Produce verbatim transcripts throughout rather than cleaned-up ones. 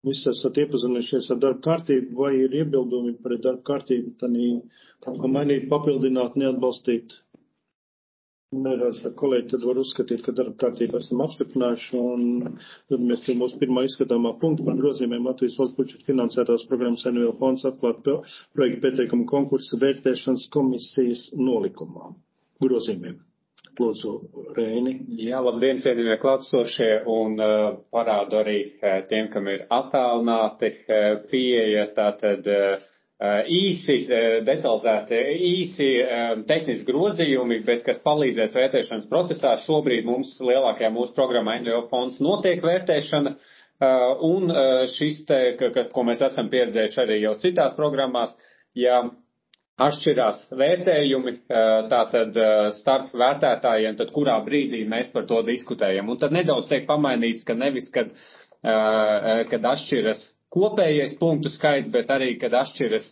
visi esat iepazinušies ar darba kārtību, vai ir iebildumi par darba kārtību, tad kaut ko mainīt, papildināt, neatbalstīt. Neredz, kolēģi, tad var uzskatīt, ka darba kārtību esam apstiprinājuši, un tad mēs pie mūsu pirmā izskatāmā punkta par grozījumiem Latvijas valsts budžeta finansētās programmas N V O fonds atklāt projektu pieteikumu konkursa vērtēšanas komisijas nolikumā. Grozījumiem. Lūdzu, Reini. Jā, labdien, cienījamie klātsošie, un uh, parādu arī uh, tiem, kam ir attālināti uh, pieeja, tātad uh, īsi, uh, detalizēti, īsi uh, tehniski grozījumi, bet kas palīdzēs vērtēšanas procesā. Šobrīd mums lielākajā mūsu programmā N V O fonds notiek vērtēšana, uh, un uh, šis te, ka, ka, ko mēs esam pieredzējuši arī jau citās programmās, ja atšķirās vērtējumi, tātad starp vērtētājiem, tad kurā brīdī mēs par to diskutējam. Un tad nedaudz tiek pamainīts, ka nevis, kad, kad atšķiras kopējais punktu skaits, bet arī, kad atšķiras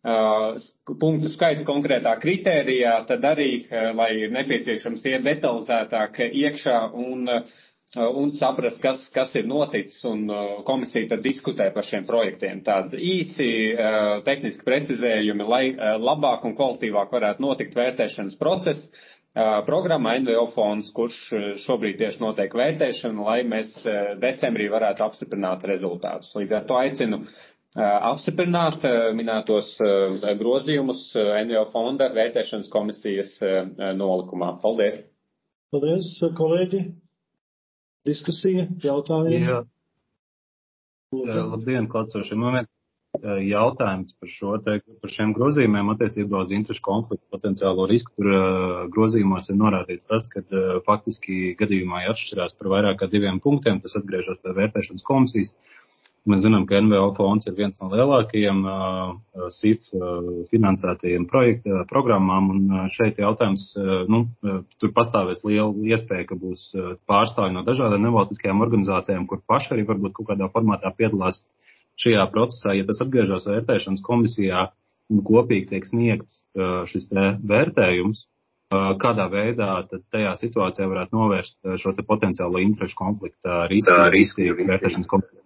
punktu skaits konkrētā kritērijā, tad arī, lai ir nepieciešams iet detalizētāk iekšā un un saprast, kas, kas ir noticis, un komisija tad diskutē par šiem projektiem. Tādi īsi uh, tehniski precizējumi, lai uh, labāk un kvalitīvāk varētu notikt vērtēšanas process. Uh, programma N V O fonds, kurš šobrīd tieši notiek vērtēšana, lai mēs uh, decembrī varētu apstiprināt rezultātus. Līdz ar to aicinu uh, apstiprināt uh, minētos uh, grozījumus uh, N V O fonda vērtēšanas komisijas uh, nolikumā. Paldies! Paldies, kolēģi! Diskusija, jautājumi? Jā. Jā, labdien, klātsošie. Man ir jautājums par šo te, par šiem grozījumiem attiecībā uz interešu konfliktu potenciālo risku. Tur grozījumos ir norādīts tas, ka faktiski gadījumā ja atšķirās par vairāk kā diviem punktiem, tas atgriežas pie vērtēšanas komisijas. Mēs zinām, ka N V O fonds ir viens no lielākajiem uh, S I F uh, finansētajiem projektu uh, programmām, un uh, šeit jautājums, uh, nu, uh, tur pastāvēs liela iespēja, ka būs uh, pārstāvi no dažādām nevalstiskajām organizācijām, kur paši arī varbūt kaut kādā formātā piedalās šajā procesā. Ja tas atgriežas vērtēšanas komisijā un kopīgi tiek sniegts uh, šis te vērtējums, uh, kādā veidā tad tajā situācijā varētu novērst uh, šo te potenciālo interešu konflikta risku, riski vērtēšanas komisijā.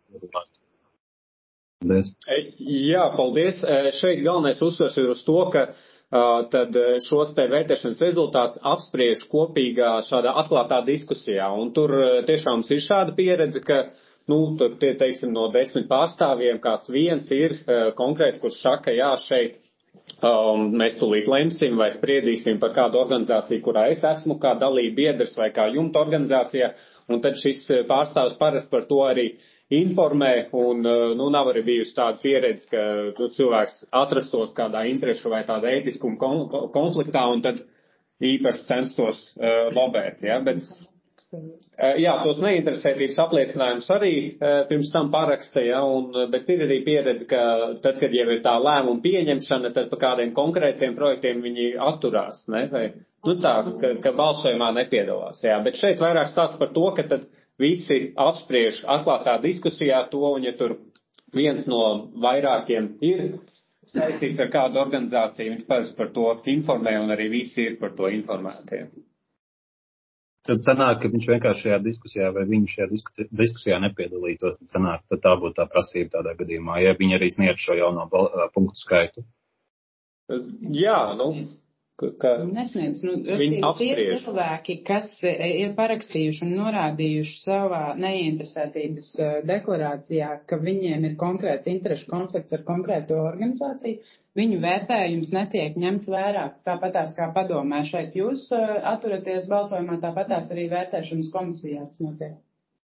Paldies. Jā, paldies. Šeit galvenais uzsvers ir uz to, ka uh, tad šos te vērtēšanas rezultātus apspriež kopīgā šādā atklātā diskusijā. Un tur tiešām ir šāda pieredze, ka, nu, tie, teiksim, no desmit pārstāvjiem kāds viens ir uh, konkrēti, kurš saka, jā, šeit um, mēs tūlīt lemsim vai spriedīsim par kādu organizāciju, kurā es esmu, kā dalība biedrs vai kā jumta organizācijā. Un tad šis pārstāvs parasti par to arī informē, un, nu, nav arī bijusi tāda pieredze, ka nu, cilvēks atrastos kādā interešu vai tāda ētiskuma konfliktā, un tad īpaši censtos uh, lobēt, ja, bet, uh, jā, tos neinteresētības apliecinājumus arī uh, pirms tam paraksta, ja, un, bet ir arī pieredze, ka tad, kad jau ir tā lēmuma pieņemšana, tad pa kādiem konkrētiem projektiem viņi atturās, ne, vai, nu tā, ka, ka balsojumā nepiedalās, jā, bet šeit vairāk stāsts par to, ka tad visi apspriež atklātā diskusijā to, un ja tur viens no vairākiem ir saistīts ar kādu organizāciju, viņš pēc par to informē, un arī visi ir par to informētie. Tad sanāk, ka viņš vienkārši šajā diskusijā vai viņi šajā diskusijā nepiedalītos, tad sanāk, tad tā būtu tā prasība tādā gadījumā, ja viņi arī sniedz šo jauno punktu skaitu. Jā, nu... Ka nesniedz, nu, tie cilvēki, kas ir parakstījuši un norādījuši savā neinteresētības deklarācijā, ka viņiem ir konkrēts interešu konflikts ar konkrēto organizāciju, viņu vērtējums netiek ņemts vērā. Tāpatās kā padomē šeit jūs atturaties balsojumā, tāpatās arī vērtēšanas komisijā tas notiek.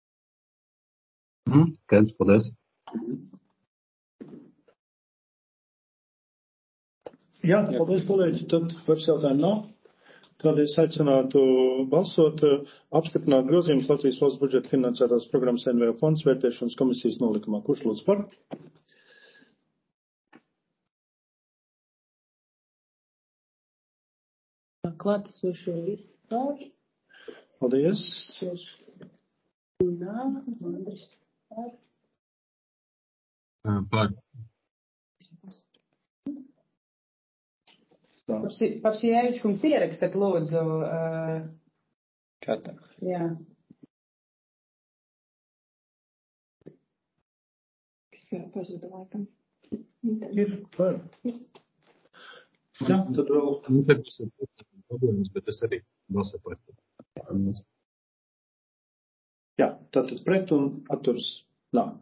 Mm, Skaidrs, paldies. Jā, paldies, kolēģi. Tad vairs jautājumu nav. Tad es aicinātu balsot, apstiprināt grozījumus Latvijas valsts budžeta finansētās programmas N V O fonds vērtēšanas komisijas nolikumā. Kurš lūdzu par? Klātesošie visi par. Paldies. Nā, Andris par. Par. Papšievičs kungs ierakstat lūdzu. Uh, Čatā. Jā. pazuda laikam. Ir, var. Jā, tad vēl. Nu, tad tas ir problēmas, bet es arī balsoju par to. Jā, tātad pret un atturs nav.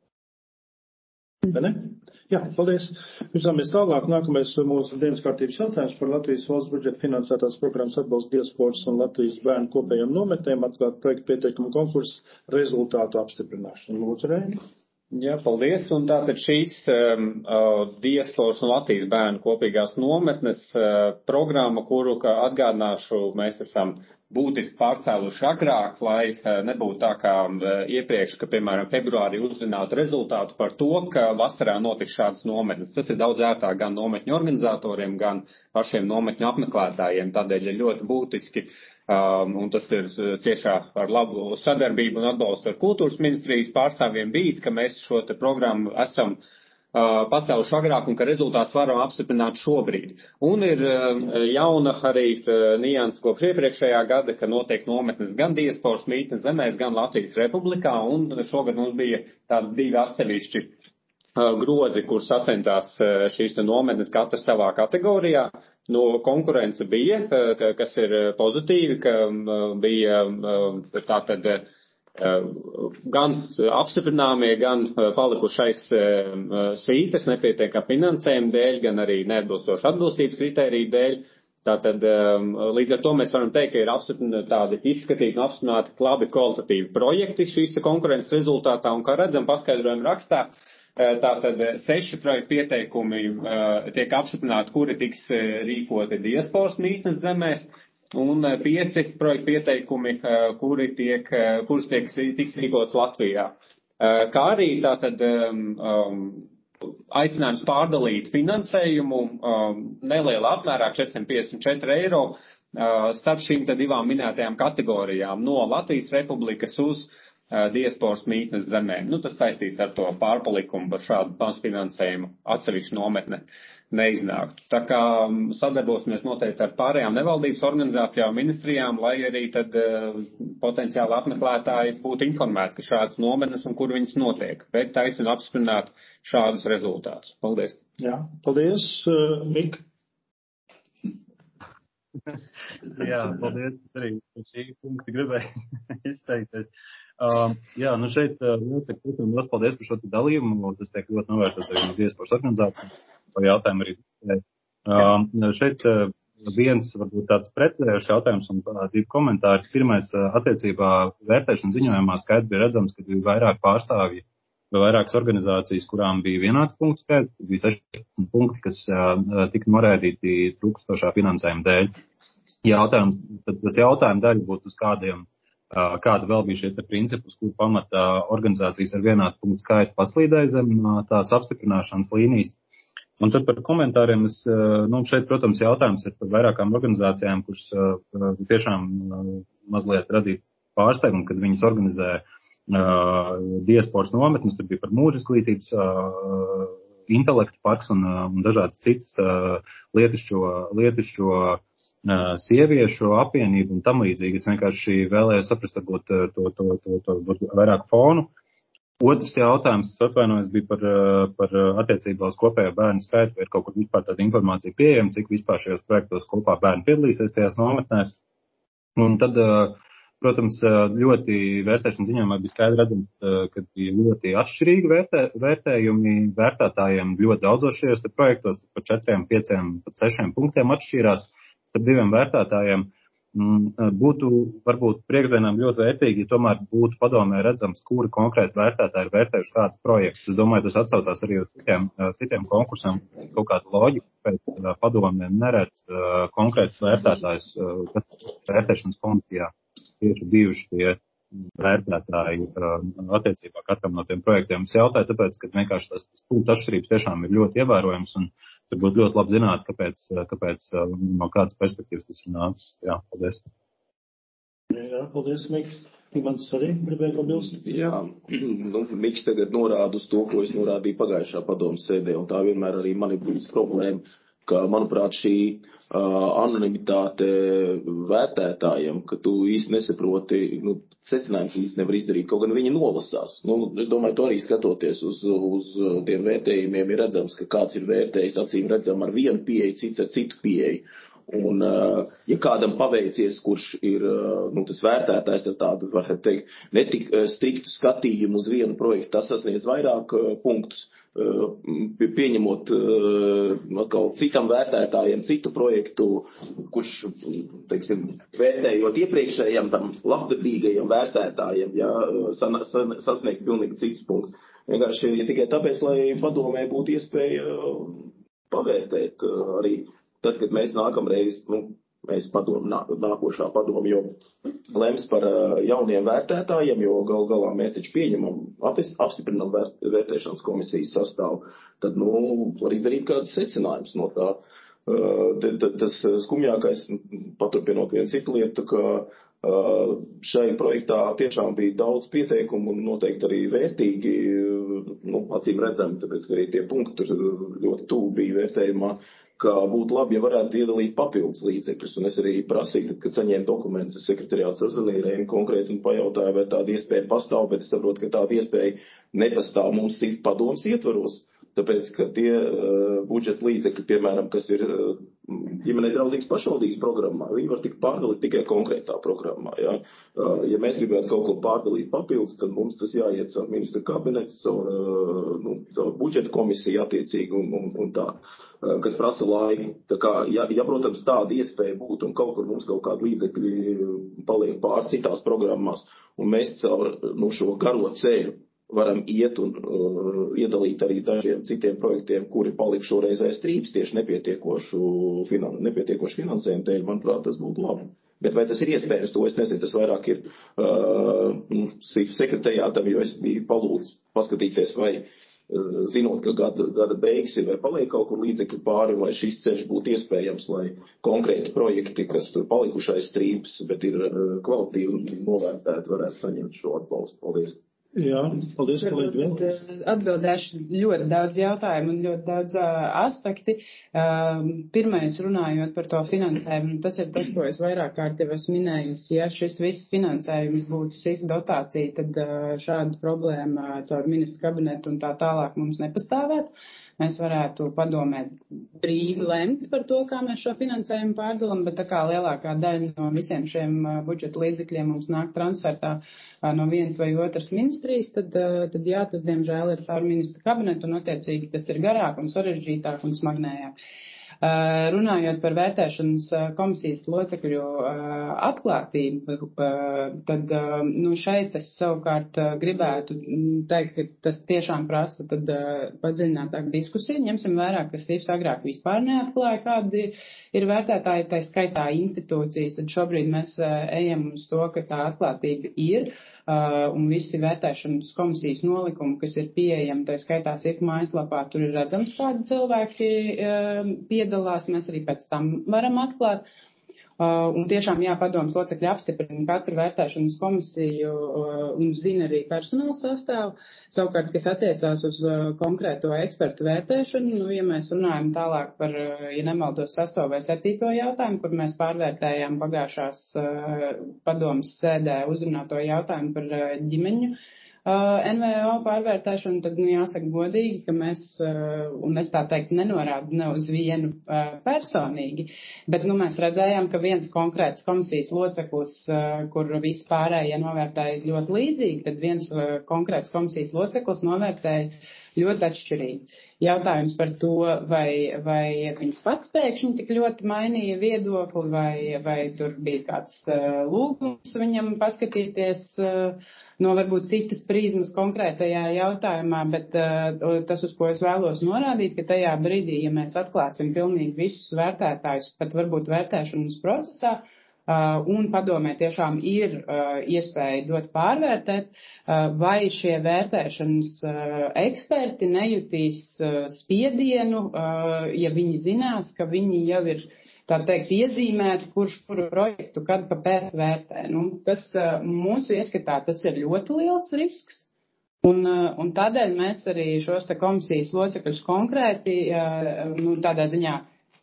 Vai ne? Jā, paldies. Virzāmies tālāk. Nākamais mūsu dienas kārtības jautājums par Latvijas valsts budžeta finansētās programmas atbalsts diasporas un Latvijas bērnu kopējiem nometnēm atklāt projektu pieteikumu konkursu rezultātu apstiprināšanu. Lūdzu, Reini. Jā, paldies. Un tātad šīs um, uh, diasporas un Latvijas bērnu kopīgās nometnes uh, programma, kuru, kā atgādināšu, mēs esam būtiski pārcēluši agrāk, lai uh, nebūtu tā kā uh, iepriekš, ka, piemēram, februārī uzzinātu rezultātu par to, ka vasarā notiks šādas nometnes. Tas ir daudz ērtāk gan nometņu organizatoriem, gan pašiem nometņu apmeklētājiem. Tādēļ ir ļoti būtiski. Um, un tas ir tiešā ar labu sadarbību un atbalstu ar kultūras ministrijas pārstāvjiem bijis, ka mēs šo te programmu esam uh, pacēluši agrāk un ka rezultāts varam apstiprināt šobrīd. Un ir uh, jauna arī uh, nianses kopš iepriekšējā gada, ka notiek nometnes gan diasporas mītnes zemēs, gan Latvijas Republikā, un šogad mums bija tādi divi atsevišķi uh, grozi, kur sacentās uh, šīs te nometnes katrs savā kategorijā. No konkurence bija, kas ir pozitīvi, ka bija tātad gan apstiprināmie, gan palikušais svītas nepietiekam finansējumu dēļ, gan arī neatbilstoši atbilstības kritēriju dēļ. Tātad līdz ar to mēs varam teikt, ka ir apstiprināti tādi izskatīti un apstiprināti labi kvalitatīvi projekti šīs konkurences rezultātā, un kā redzam paskaidrojumu rakstā, tātad seši projektu pieteikumi uh, tiek apstiprināti, kuri tiks uh, rīkoti diasporas mītnes zemēs, un uh, pieci projektu pieteikumi, uh, kuri tiek, uh, kurus tiek, tiks rīkots Latvijā. Uh, kā arī tātad um, um, aicinājums pārdalīt finansējumu um, nelielā apmērā četrsimt piecdesmit četri eiro uh, starp šīm te divām minētajām kategorijām no Latvijas Republikas uz diasporas mītnes zemēm. Nu, tas saistīts ar to pārpalikumu par šādu finansējumu atsevišķu nometne neiznāktu. Tā kā sadarbosimies noteikti ar pārējām nevaldības organizācijām, ministrijām, lai arī tad uh, potenciāli apmeklētāji būtu informēti, ka šādas nometnes un kur viņas notiek. Bet taisina apstiprināt šādus rezultātus. Paldies. Jā, paldies, uh, Mik. Jā, paldies. Arī šī punkti gribēju izteikties. Uh, jā, nu šeit notiek, protams, ļoti paldies par šo dalījumu. Tas tiek ļoti novērtēts arī no diasporas organizācijām. Par jautājumu arī. Uh, šeit uh, viens varbūt tāds precizējošs jautājums un uh, divi komentāri. Pirmais uh, attiecībā vērtēšanas ziņojumā skaidri bija redzams, ka bija vairāk pārstāvji vai vairākas organizācijas, kurām bija vienāds punkts skaits, bija sešdesmit punkti, kas uh, tika noraidīti trūkstošā finansējuma dēļ. Jautājums, tad, tad jautājuma daļa būtu uz kādiem kāda vēl bija šie principi, uz kur pamatā organizācijas ar vienādu punktu skaitu paslīdēja zem tās apstiprināšanas līnijas. Un tad par komentāriem, es, nu, šeit, protams, jautājums ir par vairākām organizācijām, kuras tiešām mazliet radīja pārsteigumu, kad viņas organizē uh, diasporas nometnes, tur bija par mūža izglītības, uh, intelektu parks un, un dažādas citas uh, lietišķo, lietišķo sieviešu apvienību un tam līdzīgi. Es vienkārši vēlēju saprast, varbūt to, to, to, to, to vairāk fonu. Otrs jautājums, es atvainojos, bija par, par attiecībā uz kopējo bērnu skaitu, vai ir kaut kur vispār tāda informācija pieejama, cik vispār šajos projektos kopā bērni piedalīsies tajās nometnēs. Un tad, protams, ļoti vērtēšanas ziņojumā bija skaidri redzams, ka bija ļoti atšķirīgi vērtē, vērtējumi vērtētājiem ļoti daudzos šajos projektos, par četriem, pieciem, pat sešiem punktiem atšķīrās. Ar diviem vērtētājiem būtu varbūt priekšdienām ļoti vērtīgi, ja tomēr būtu padomē redzams, kuri konkrēti vērtētāji ir vērtējuši kādus projektus. Es domāju, tas atsaucās arī uz citiem, citiem konkursiem, kaut kādu loģiku, pēc padomē neredz konkrētus vērtētājus, kas vērtēšanas komisijā tieši bijuši tie vērtētāji attiecībā katram no tiem projektiem. Es jautāju tāpēc, ka vienkārši tas, tas punktu atšķirības tiešām ir ļoti ievērojams un tur būtu ļoti labi zināt, kāpēc, kāpēc no kādas perspektīvas tas ir nācis. Jā, paldies. Jā, paldies, Miks. Mans arī gribēja pabilst. Jā, nu, Miks tagad norāda uz to, ko es norādīju pagājušā padomas sēdē, un tā vienmēr arī man ir bijis problēma, ka, manuprāt, šī uh, anonimitāte vērtētājiem, ka tu īsti nesaproti, nu, secinājums īsti nevar izdarīt, kaut gan viņi nolasās. Nu, es domāju, to arī skatoties uz, uz tiem vērtējumiem ir redzams, ka kāds ir vērtējis acīm redzam ar vienu pieeju, cits ar citu pieeju. Un, ja kādam paveicies, kurš ir, nu, tas vērtētājs ar tādu, varētu teikt, netik striktu skatījumu uz vienu projektu, tas sasniedz vairāk punktus, pieņemot atkal citam vērtētājiem citu projektu, kurš, teiksim, vērtējot iepriekšējiem tam labdabīgajiem vērtētājiem, ja, sasniegt pilnīgi citus punktus. Vienkārši tikai tāpēc, lai padomē būtu iespēja pavērtēt arī. Tad, kad mēs nākamreiz, nu, mēs padomu, nākošā padomu jau lems par jauniem vērtētājiem, jo gal galā mēs taču pieņemam, apstiprinam vērt, vērtēšanas komisijas sastāvu, tad, nu, var izdarīt kādas secinājumus no tā. Tas skumjākais, paturpinot vienu citu lietu, ka šai projektā tiešām bija daudz pieteikumu un noteikti arī vērtīgi, nu, acīm redzami, tāpēc, ka arī tie punkti tur ļoti tuvu bija vērtējumā, ka būtu labi, ja varētu iedalīt papildus līdzekļus. Un es arī prasīju, kad saņēmu dokumentus, sekretariāts sazvanīja konkrēti un pajautāju, vai tāda iespēja pastāv, bet es saprotu, ka tāda iespēja nepastāv mums citu padomus ietvaros. Tāpēc, ka tie uh, budžeta līdzekļi, piemēram, kas ir uh, ģimenei draudzīgas pašvaldības programmā, viņi var tikt pārdalīt tikai konkrētā programmā. Ja, uh, ja mēs gribētu kaut ko pārdalīt papildus, tad mums tas jāiet caur ministru kabinetu, caur, uh, nu, caur budžeta komisiju attiecīgi un, un, un tā, uh, kas prasa laiku. Tā kā, ja, ja, protams, tāda iespēja būtu un kaut kur mums kaut kādi līdzekļi paliek pār citās programmās, un mēs caur nu, šo garo ceļu varam iet un uh, iedalīt arī dažiem citiem projektiem, kuri palika šoreiz aiz strīpas tieši nepietiekošu, finan, nepietiekošu finansējumu dēļ, manuprāt, tas būtu labi. Bet vai tas ir iespējams, to es nezinu, tas vairāk ir uh, sekretariātam, jo es biju palūdzu paskatīties, vai uh, zinot, ka gada, gada beigas ir, vai paliek kaut kur līdzekļi pāri, vai šis ceļš būtu iespējams, lai konkrēti projekti, kas tur palikuši aiz strīpas, bet ir uh, kvalitīvi novērtēti, varētu saņemt šo atbalstu. Paldies! Jā, paldies, kolēģi, vēl. Atbildēšu ļoti daudz jautājumu un ļoti daudz uh, aspekti. Uh, pirmais, runājot par to finansējumu, tas ir tas, ko es vairāk kārt jau esmu minējusi. Ja šis viss finansējums būtu S I F dotācija, tad uh, šāda problēma caur ministru kabinetu un tā tālāk mums nepastāvētu. Mēs varētu padomēt brīvi lemt par to, kā mēs šo finansējumu pārdalam, bet tā kā lielākā daļa no visiem šiem uh, budžeta līdzekļiem mums nāk transfertā no vienas vai otras ministrijas, tad, tad jā, tas diemžēl ir caur ministru kabinetu un attiecīgi tas ir garāk un sarežģītāk un smagnējāk. Runājot par vērtēšanas komisijas locekļu atklātību, tad nu, šeit es savukārt gribētu teikt, ka tas tiešām prasa tad padziļinātāk diskusiju. Ņemsim vērā, ka S I F agrāk vispār neatklāja, kādi ir vērtētāji, tā skaitā institūcijas, tad šobrīd mēs ejam uz to, ka tā atklātība ir. Uh, un visi vērtēšanas komisijas nolikumi, kas ir pieejami, tā skaitā S I F mājaslapā, tur ir redzams, kādi cilvēki uh, piedalās, mēs arī pēc tam varam atklāt. Uh, un tiešām, jā, padomas locekļi apstiprina katru vērtēšanas komisiju uh, un zina arī personāla sastāvu. Savukārt, kas attiecās uz uh, konkrēto ekspertu vērtēšanu, nu, ja mēs runājam tālāk par, uh, ja nemaldos, sesto vai septīto jautājumu, kur mēs pārvērtējām pagājušās uh, padomas sēdē uzrunāto jautājumu par uh, ģimeņu Uh, N V O pārvērtēšanu, tad, nu, jāsaka godīgi, ka mēs, uh, un es tā teikt, nenorādu ne uz vienu uh, personīgi, bet, nu, mēs redzējām, ka viens konkrēts komisijas loceklis, uh, kur visi pārējie novērtēja ļoti līdzīgi, tad viens uh, konkrēts komisijas loceklis novērtēja ļoti atšķirīgi. Jautājums par to, vai, vai viņš pats pēkšņi tik ļoti mainīja viedokli, vai, vai tur bija kāds uh, lūgums viņam paskatīties uh, no varbūt citas prizmas konkrētajā jautājumā, bet uh, tas, uz ko es vēlos norādīt, ka tajā brīdī, ja mēs atklāsim pilnīgi visus vērtētājus, pat varbūt vērtēšanas procesā, uh, un padomē tiešām ir uh, iespēja dot pārvērtēt, uh, vai šie vērtēšanas uh, eksperti nejutīs uh, spiedienu, uh, ja viņi zinās, ka viņi jau ir tā teikt, iezīmēt, kurš kuru projektu, kad, kāpēc vērtē. Nu, tas mūsu ieskatā tas ir ļoti liels risks, un, un tādēļ mēs arī šos te komisijas locekļus konkrēti, nu, tādā ziņā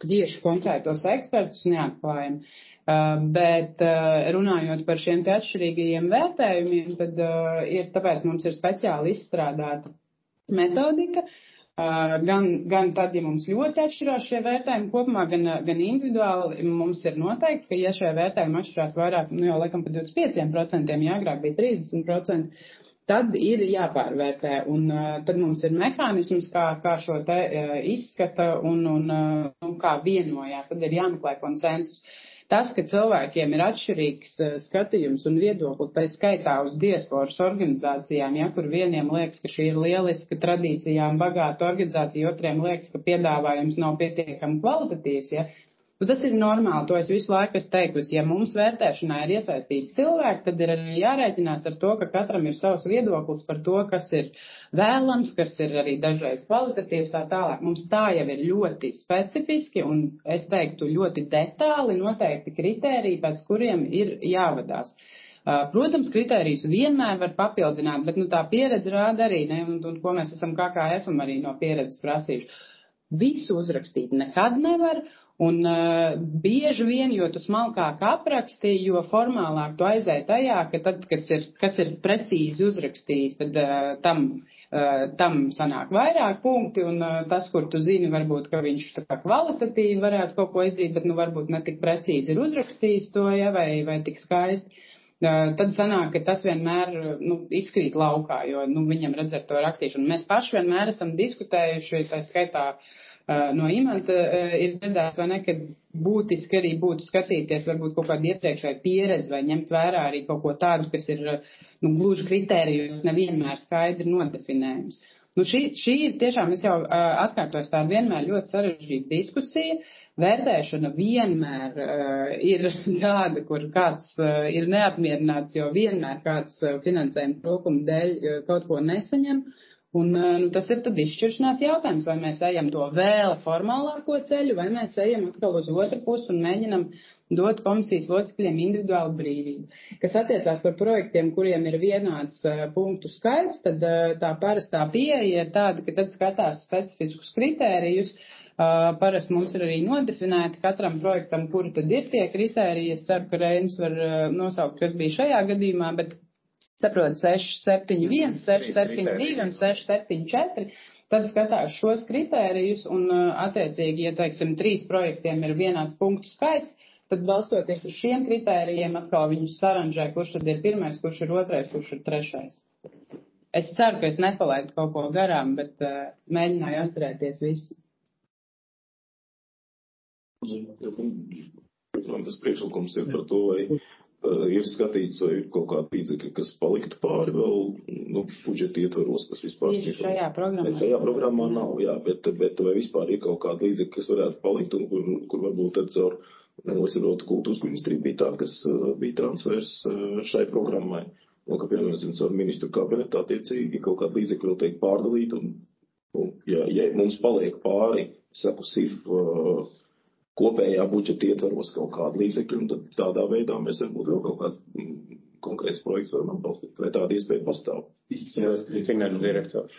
tieši konkrētos ekspertus neatklājam. Uh, bet uh, runājot par šiem te atšķirīgajiem vērtējumiem, tad uh, ir, tāpēc mums ir speciāli izstrādāta metodika, uh, gan, gan tad, ja mums ļoti atšķirās šie vērtējumi kopumā, gan, gan individuāli mums ir noteikts, ka ja šie vērtējumi atšķirās vairāk, nu jau laikam par divdesmit pieciem procentiem, ja agrāk bija trīsdesmit procenti, tad ir jāpārvērtē, un uh, tad mums ir mehānisms, kā, kā šo te uh, izskata un, un, uh, un kā vienojās, tad ir jāmeklē konsensus. Tas, ka cilvēkiem ir atšķirīgs uh, skatījums un viedoklis, tā skaitā uz diasporas organizācijām, ja, kur vieniem liekas, ka šī ir lieliska tradīcijām bagāta organizācija, otriem liekas, ka piedāvājums nav pietiekami kvalitatīvs, ja, nu, tas ir normāli, to es visu laiku esmu teikusi. Ja mums vērtēšanā ir iesaistīti cilvēki, tad ir arī jārēķinās ar to, ka katram ir savs viedoklis par to, kas ir vēlams, kas ir arī dažreiz kvalitatīvs, tā tālāk. Mums tā jau ir ļoti specifiski un, es teiktu, ļoti detāli noteikti kritēriji, pēc kuriem ir jāvadās. Protams, kritērijus vienmēr var papildināt, bet nu, tā pieredze rāda arī, ne, un, un ko mēs esam K K F-am arī no pieredzes prasījuši. Visu uzrakstīt nekad nevar. Un uh, bieži vien, jo tu smalkāk apraksti, jo formālāk tu aizēji tajā, ka tad, kas ir, kas ir precīzi uzrakstījis, tad uh, tam, uh, tam sanāk vairāk punkti, un uh, tas, kur tu zini, varbūt, ka viņš tā kā kvalitatīvi varētu kaut ko izdarīt, bet nu varbūt ne tik precīzi ir uzrakstījis to, ja, vai, vai tik skaisti. Uh, tad sanāk, ka tas vienmēr nu, izkrīt laukā, jo nu, viņam redz ar to rakstīšanu. Mēs paši vienmēr esam diskutējuši, tā skaitā, Uh, no imanta uh, ir dzirdēts, vai ne, ka būtiski arī būtu skatīties varbūt kaut kādu iepriekšēju pieredzi vai ņemt vērā arī kaut ko tādu, kas ir nu, gluži kritērijos nevienmēr skaidri nodefinējums. Nu, šī, šī ir tiešām, es jau uh, atkārtoju, tā vienmēr ļoti sarežģīta diskusija. Vērtēšana vienmēr uh, ir tāda, kur kāds uh, ir neapmierināts, jo vienmēr kāds uh, finansējuma trūkuma dēļ uh, kaut ko nesaņem. Un nu, tas ir tad izšķiršanās jautājums, vai mēs ejam to vēl formālāko ceļu, vai mēs ejam atkal uz otru pusi un mēģinam dot komisijas locekļiem individuālu brīvību. Kas attiecās par projektiem, kuriem ir vienāds uh, punktu skaits, tad uh, tā parastā pieeja ir tāda, ka tad skatās specifiskus kritērijus. Uh, parasti mums ir arī nodefinēti katram projektam, kuri tad ir tie kritēriji. Es ceru, ka Reinis var uh, nosaukt, kas bija šajā gadījumā, bet saprot, seši, septiņi, viens, seši, septiņi, divi un seši, septiņi, četri, tad skatās šos kritērijus un, attiecīgi, ja, teiksim, trīs projektiem ir vienāds punktu skaits, tad balstoties uz šiem kritērijiem atkal viņus saranžē, kurš tad ir pirmais, kurš ir otrais, kurš ir trešais. Es ceru, ka es nepalaidu kaut ko garām, bet uh, mēģināju atcerēties visu. Tas priekšlikums ir par to, vai Uh, ir skatīts, vai ir kaut kāda līdzekļa, kas paliktu pāri vēl, nu, budžeta ietvaros, kas vispār... Tieši šajā programmā. Šajā programmā nav, jā, bet, bet vai vispār ir kaut kāda līdzekļa, kas varētu palikt un kur, kur varbūt tad caur, nu, es saprotu, kultūras ministrija bija tā, kas uh, bija transfers uh, šai programmai. Un, ka, piemēram, caur ministru kabinetu attiecīgi kaut kāda līdzekļa vēl teikt pārdalīt un, un ja, ja mums paliek pāri, saku, S I F, uh, kopējā budžeta ietvaros kaut kādu līdzekļu, un tad tādā veidā mēs varbūt vēl kaut kāds mm, konkrēts projekts varam atbalstīt. Vai tāda iespēja pastāv? Finanšu direktors.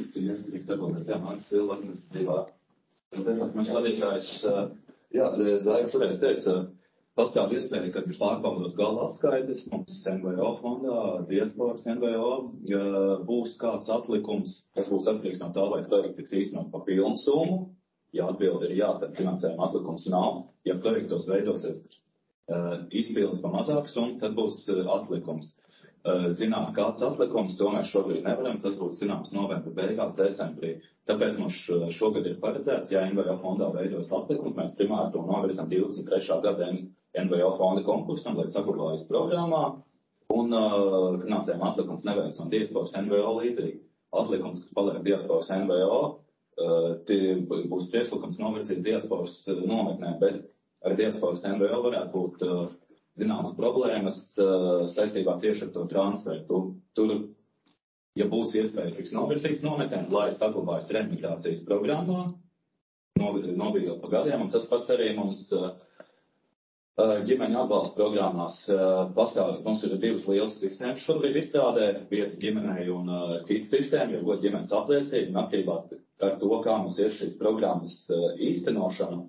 Man šādīgais, jā, Zaiga šodien teica, pastāv iespēja, ka pārbaudot gala atskaites, mums N V O fondā, diasporas N V O, būs kāds atlikums, kas būs atkarīgs no tā, vai projekti tiks īstenot pa pilnu summu. Ja atbildi ir jā, tad finansējuma atlikums nav. Ja projektos veidosies uh, izpildes pa mazāku summu, tad būs uh, atlikums. Uh, zināt, kāds atlikums, to mēs šobrīd nevaram. Tas būs zināms novembra beigās, decembrī. Tāpēc mums šogad ir paredzēts, ja N V O fondā veidos atlikums, mēs primāri to novirzam divdesmit trešā gada N V O fonda konkursam, lai saglabājas programmā. Un uh, finansējuma atlikums neveic no diasporas N V O līdzīgi. Atlikums, kas paliek diasporas N V O, Uh, tie būs priekšlikums novirzīt diasporas uh, nometnē, bet ar diasporas N V O varētu būt uh, zināmas problēmas uh, saistībā tieši ar to transferu. Tur, tur, ja būs iespēja tiks novirzīts nometnē, lai saglabājas remigrācijas programmā, novīdot pa gadiem, un tas pats arī mums uh, ģimeņu atbalsta programmās pastāv. Mums ir divas lielas sistēmas šobrīd izstrādē, vieta ģimenei un uh, kits sistēma, jo god ģimenes apliecība, un atkarībā ar to, kā mums ir šīs programmas uh, īstenošana,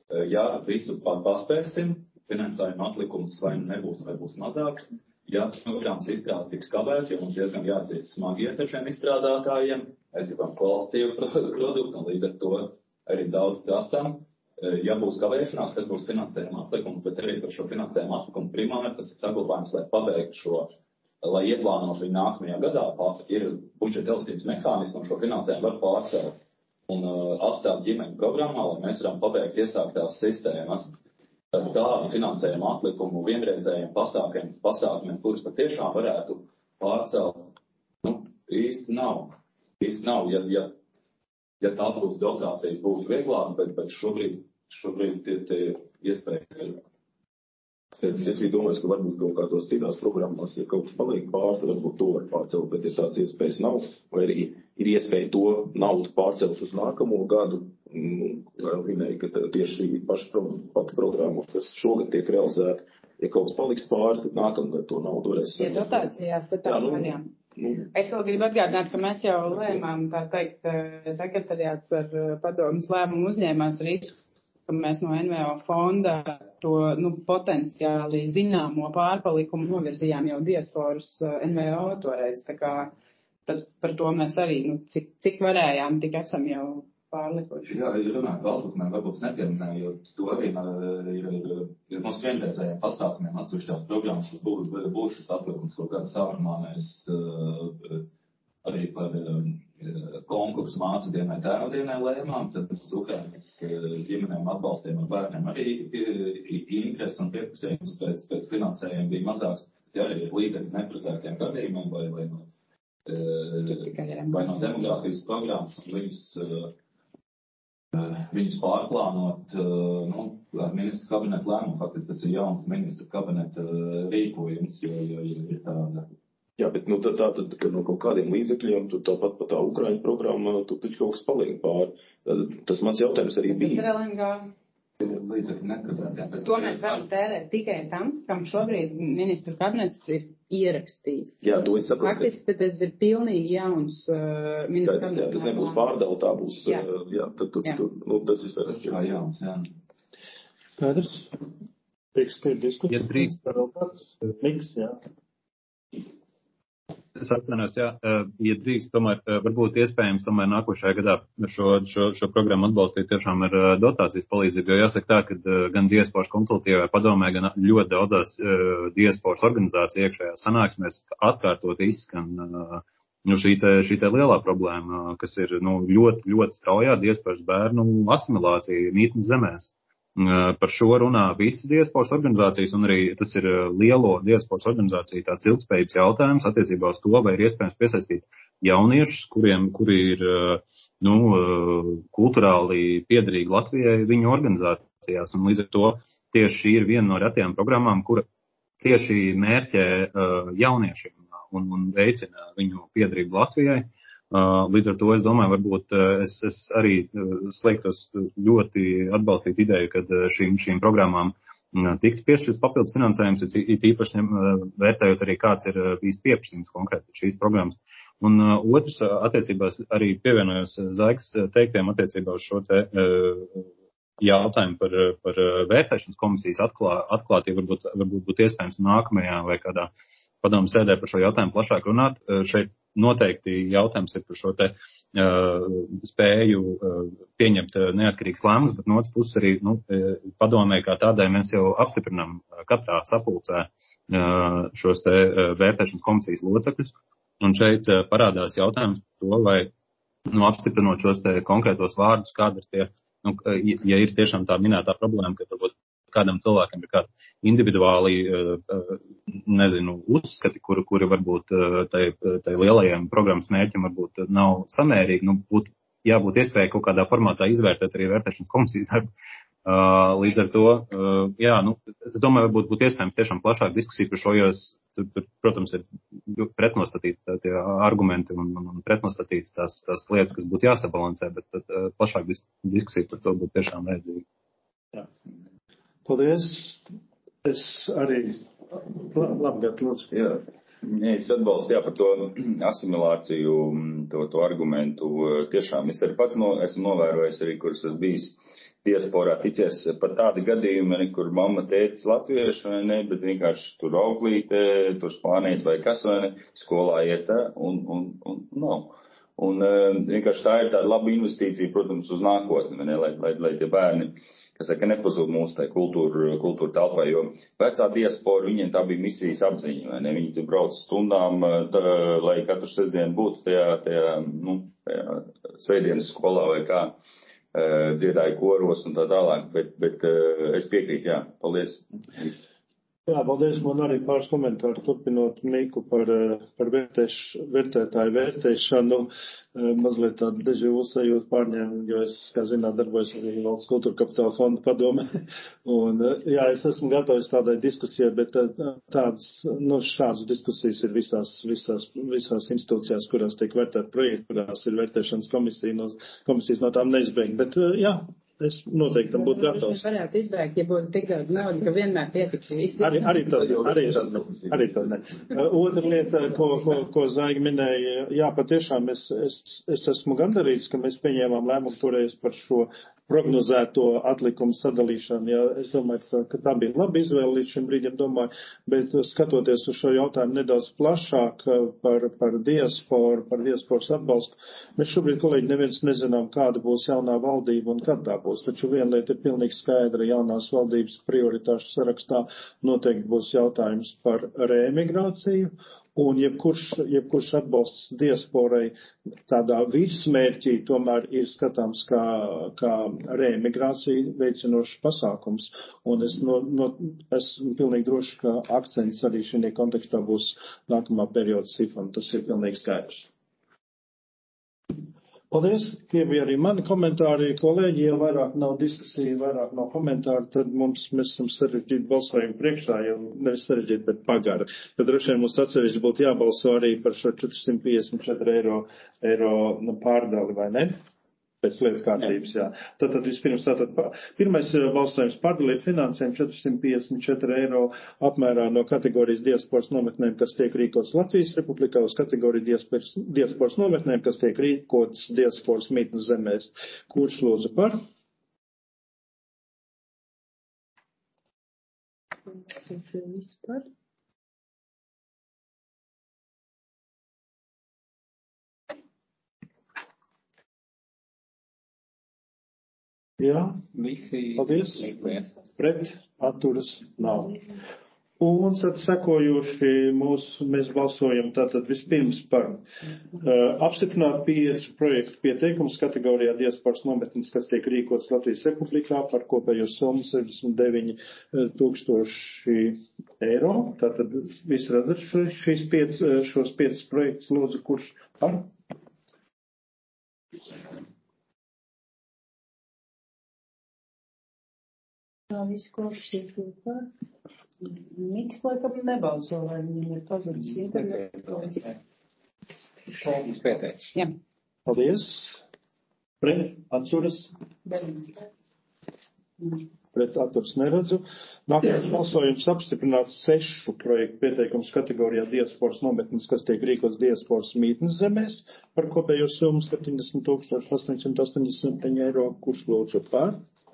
Ja visu pat paspēsim, finansējuma atlikums vai nebūs, vai būs mazāks. Ja programmas izstrāde tiks kavēta, jo mums diezgan jāatzīst smagi iet ar šiem izstrādātājiem, mēs gribam kvalitīvu produktu un līdz ar to arī daudz prasām. Ja būs kavēšanās, tad būs finansējuma atlikums, bet arī par šo finansējuma atlikumu primāri tas ir saglabājums, lai pabeigtu šo, lai ieplānotu viņu nākamajā gadā, ir budžeta elastības mehānismi un šo finansējumu var pārcelt un uh, atstāt ģimeņu programmā, lai mēs varam pabeigt iesāktās sistēmas. Tad tādu finansējumu atlikumu vienreizējiem pasākumiem, pasākumiem, kurus patiešām varētu pārcelt, nu, īsti nav. Īsti nav, ja, ja, ja tās būs dotācijas, būtu vieglāk, bet, bet šobrīd, šobrīd tie, tie iespējas ir. Es, es arī domāju, ka varbūt kaut kādos citās programmās, ja kaut kas paliek pār, tad varbūt to var pārcelt, bet ja tāds iespējas nav, vai arī ir iespēja to naudu pārcelt uz nākamo gadu, kā jau minēju, ka tieši šī paša pati programma, kas šogad tiek realizēta, ja kaut kas paliks pār, tad nākamgad to naudu varēs saņemt. Ja dotācijās, tad tā nu, variām. Nu. Es vēl gribu atgādināt, ka mēs jau lēmām, tā teikt, sekretariāts ar padomas lēmumu uzņēmās risku, ka mēs no N V O fonda to, nu, potenciāli zināmo pārpalikumu novirzījām jau diasporas N V O toreiz. Tā kā tad par to mēs arī, nu, cik, cik varējām, tik esam jau pārlikuši. Jā, ja runājot par atlikumiem, varbūt nepieminējot, to arī ir, ir, ir mums vienreizējiem pasākumiem atsevišķās programmas, kas būtu būšas atlikums, kaut kādā sākumā mēs uh, arī par uh, konkursu mācu dienai tēvdienai lēmām, tad Ukrainas ģimenēm atbalstiem ar bērniem arī interesi un pieprasījums pēc, pēc finansējuma bija mazāks, ja arī ir līdzekļi neparedzētiem gadījumiem vai, vai, no, vai no demogrāfijas programmas un viņus, viņus pārplānot, nu, ar ministru kabinetu lēmumu, faktiski tas ir jauns ministru kabineta rīkojums, jo, jo ir tāda. Jā, bet nu, tā, tā, tad, ka no kaut kādiem līdzekļiem, tu tāpat pa tā Ukraiņu programma, tu taču kaut kas paliek pāri. Tas mans jautājums arī bija. Tas ir L N G. Līdzekļi neparedzētiem. To mēs varam tērēt tikai tam, kam šobrīd ministru kabinets ir ierakstījis. Jā, to es saprotu. Faktiski tas ir pilnīgi jauns uh, ministru kabinets. Jā, tas nebūs pārdala, tā būs, jā, jā tad tu, tu, nu, tas ir tas ir jauns, jā. Pēders, prieks, ka ir diskusija. Ja drīkst. Miks, jā. Es atvainojos, jā, ja drīkst, tomēr varbūt iespējams tomēr nākošajā gadā šo, šo, šo programmu atbalstīt tiešām ar dotācijas palīdzību, jo jāsaka tā, ka gan diasporas konsultīvajā padomē, gan ļoti daudzās diasporas organizāciju iekšējās sanāksmēs atkārtot izskan nu, šī, te, šī te lielā problēma, kas ir nu, ļoti, ļoti straujā diasporas bērnu asimilācija mītnes zemēs. Par šo runā visas diasporas organizācijas, un arī tas ir lielo diasporas organizāciju tāds ilgspējības jautājums attiecībā uz to, vai ir iespējams piesaistīt jauniešus, kuriem, kuri ir nu, kulturāli piederīgi Latvijai viņu organizācijās. Un līdz ar to tieši šī ir viena no retajām programmām, kura tieši mērķē jauniešiem un, un veicina viņu piederību Latvijai. Līdz ar to es domāju, varbūt es, es arī slēgtos ļoti atbalstīt ideju, kad šīm, šīm programmām tiktu piešķirts papildus finansējums, it īpaši vērtējot arī, kāds ir bijis pieprasījums konkrēti šīs programmas. Un otrs attiecībās arī pievienojos Zaigas teiktiem attiecībā uz šo te jautājumu par, par vērtēšanas komisijas atklā, atklātību, varbūt, varbūt būtu iespējams nākamajā vai kādā padomu sēdē par šo jautājumu plašāk runāt. Šeit noteikti jautājums ir par šo te uh, spēju uh, pieņemt neatkarīgas lēmumus, bet no otras puses arī nu, padomē kā tādai mēs jau apstiprinām katrā sapulcē uh, šos te uh, vērtēšanas komisijas locekļus. Un šeit uh, parādās jautājums par to, vai nu, apstiprinot šos te konkrētos vārdus, kāda ir tie, nu, ja ir tiešām tā minētā problēma, ka varbūt kādam cilvēkam ir kādi individuāli, nezinu, uzskati, kuri, kuri varbūt tai, tai lielajiem programmas mērķim varbūt nav samērīgi, nu, būtu jābūt iespēja kaut kādā formātā izvērtēt arī vērtēšanas komisijas darbu. Līdz ar to, jā, nu, es domāju, varbūt būtu iespējams tiešām plašāk diskusija par šo, jo, tur, protams, ir pretnostatīti tie argumenti un, un pretnostatīti tās, tās lietas, kas būtu jāsabalansē, bet tad, plašāk diskusija par to būtu tiešām vajadzīga. Jā. Paldies. Es arī labgāt lūdzu. Jā, es atbalstu jā, par to asimilāciju, to, to argumentu. Tiešām es arī pats no, esmu novērojis arī, kuras esmu bijis diasporā ticies pat tādi gadījumi, ne, kur mamma tētis latvieši, vai ne, bet vienkārši tur auklīte, tur spāniet vai kas, vai ne, skolā iet, un, un, un nav. Un vienkārši tā ir tāda laba investīcija, protams, uz nākotni, ne, lai, lai, lai tie bērni, kas saka, nepazūd mūsu tai kultūra, kultūra telpā, jo vecā diaspora, viņiem tā bija misijas apziņa, vai ne, viņi tur brauc stundām, tā, lai katru sestdienu būtu tajā, tajā, nu, tajā svētdienas skolā vai kā, dziedāja koros un tā tālāk, bet, bet es piekrītu, jā, paldies. Jā, paldies, man arī pāris komentāri turpinot Miku par, par vērtēš, vērtētāju vērtēšanu. Mazliet tādu dežavu sajūtu pārņēmu, jo es, kā zināt, darbojos arī Valsts kultūra kapitāla fonda padomē. Un, jā, es esmu gatavs tādai diskusijai, bet tādas, nu, šādas diskusijas ir visās, visās, visās institūcijās, kurās tiek vērtēt projekti, kurās ir vērtēšanas komisija, no, komisijas no tām neizbēg. Bet, jā, es noteikti tam būtu gatavs. Es varētu izbēgt, ja būtu tik daudz naudas, ka vienmēr pietiks visi. Arī, arī tā, arī tā, arī tā, ne. Otra lieta, ko, ko, ko Zaiga minēja, jā, patiešām es, es, es esmu gandarīts, ka mēs pieņēmām lēmumu toreiz par šo prognozēto atlikumu sadalīšanu. Jā, es domāju, ka tā bija laba izvēle līdz šim brīdim, domāju, bet skatoties uz šo jautājumu nedaudz plašāk par, par diasporu, par diasporas atbalstu, mēs šobrīd, kolēģi, neviens nezinām, kāda būs jaunā valdība un kad tā būs. Taču viena lieta ir pilnīgi skaidra, jaunās valdības prioritāšu sarakstā noteikti būs jautājums par reemigrāciju. Un jebkurš, jebkurš atbalsts diasporai tādā virsmērķī tomēr ir skatāms kā, kā reemigrācija veicinošs pasākums. Un es no, no, esmu pilnīgi droši, ka akcents arī šajā kontekstā būs nākamā perioda sifam. Tas ir pilnīgi skaidrs. Paldies, tie bija arī mani komentāri, kolēģi, ja vairāk nav diskusija, vairāk nav komentāru, tad mums, mēs esam sarežģīti balsojumu priekšā, jau nevis sarežģīti, bet pagara. Tad droši vien mums atsevišķi būtu jābalso arī par šo četri simti piecdesmit četri eiro, eiro pārdali, vai ne? Pēc lietas kārtības, jā. Tātad vispirms, tātad pirmais balsojums pārdalīt finansēm četri simti piecdesmit četri eiro apmērā no kategorijas diasporas nometnēm, kas tiek rīkotas Latvijas Republikā, uz kategoriju diasporas, diasporas nometnēm, kas tiek rīkotas diasporas mītnes zemēs. Kurš lūdzu par? Vispār. Jā, visi. Paldies. Pret atturas nav. Un tad sekojoši mūsu, mēs balsojam tātad vispirms par uh, apstiprināt pieci projektu pieteikumus kategorijā diasporas nometnes, kas tiek rīkots Latvijas Republikā par kopējo summu sešdesmit deviņi tūkstoši eiro. Tātad visi redzat šīs piec, šos piecus projektus, lūdzu, kurš par? Tā visu kopš ir kopā. Miks laikam nebalso, vai viņam ir pazudis internetā. Šaubas pētēs. Jā. Paldies. Pret atturas. Pret atturas neredzu. Nākamais balsojums apstiprināt sešu projektu pieteikums kategorijā diasporas nometnes, kas tiek rīkots diasporas mītnes zemēs par kopējo summu septiņdesmit tūkstoši astoņsimt astoņdesmit septiņi eiro. Kurš lūdzu par?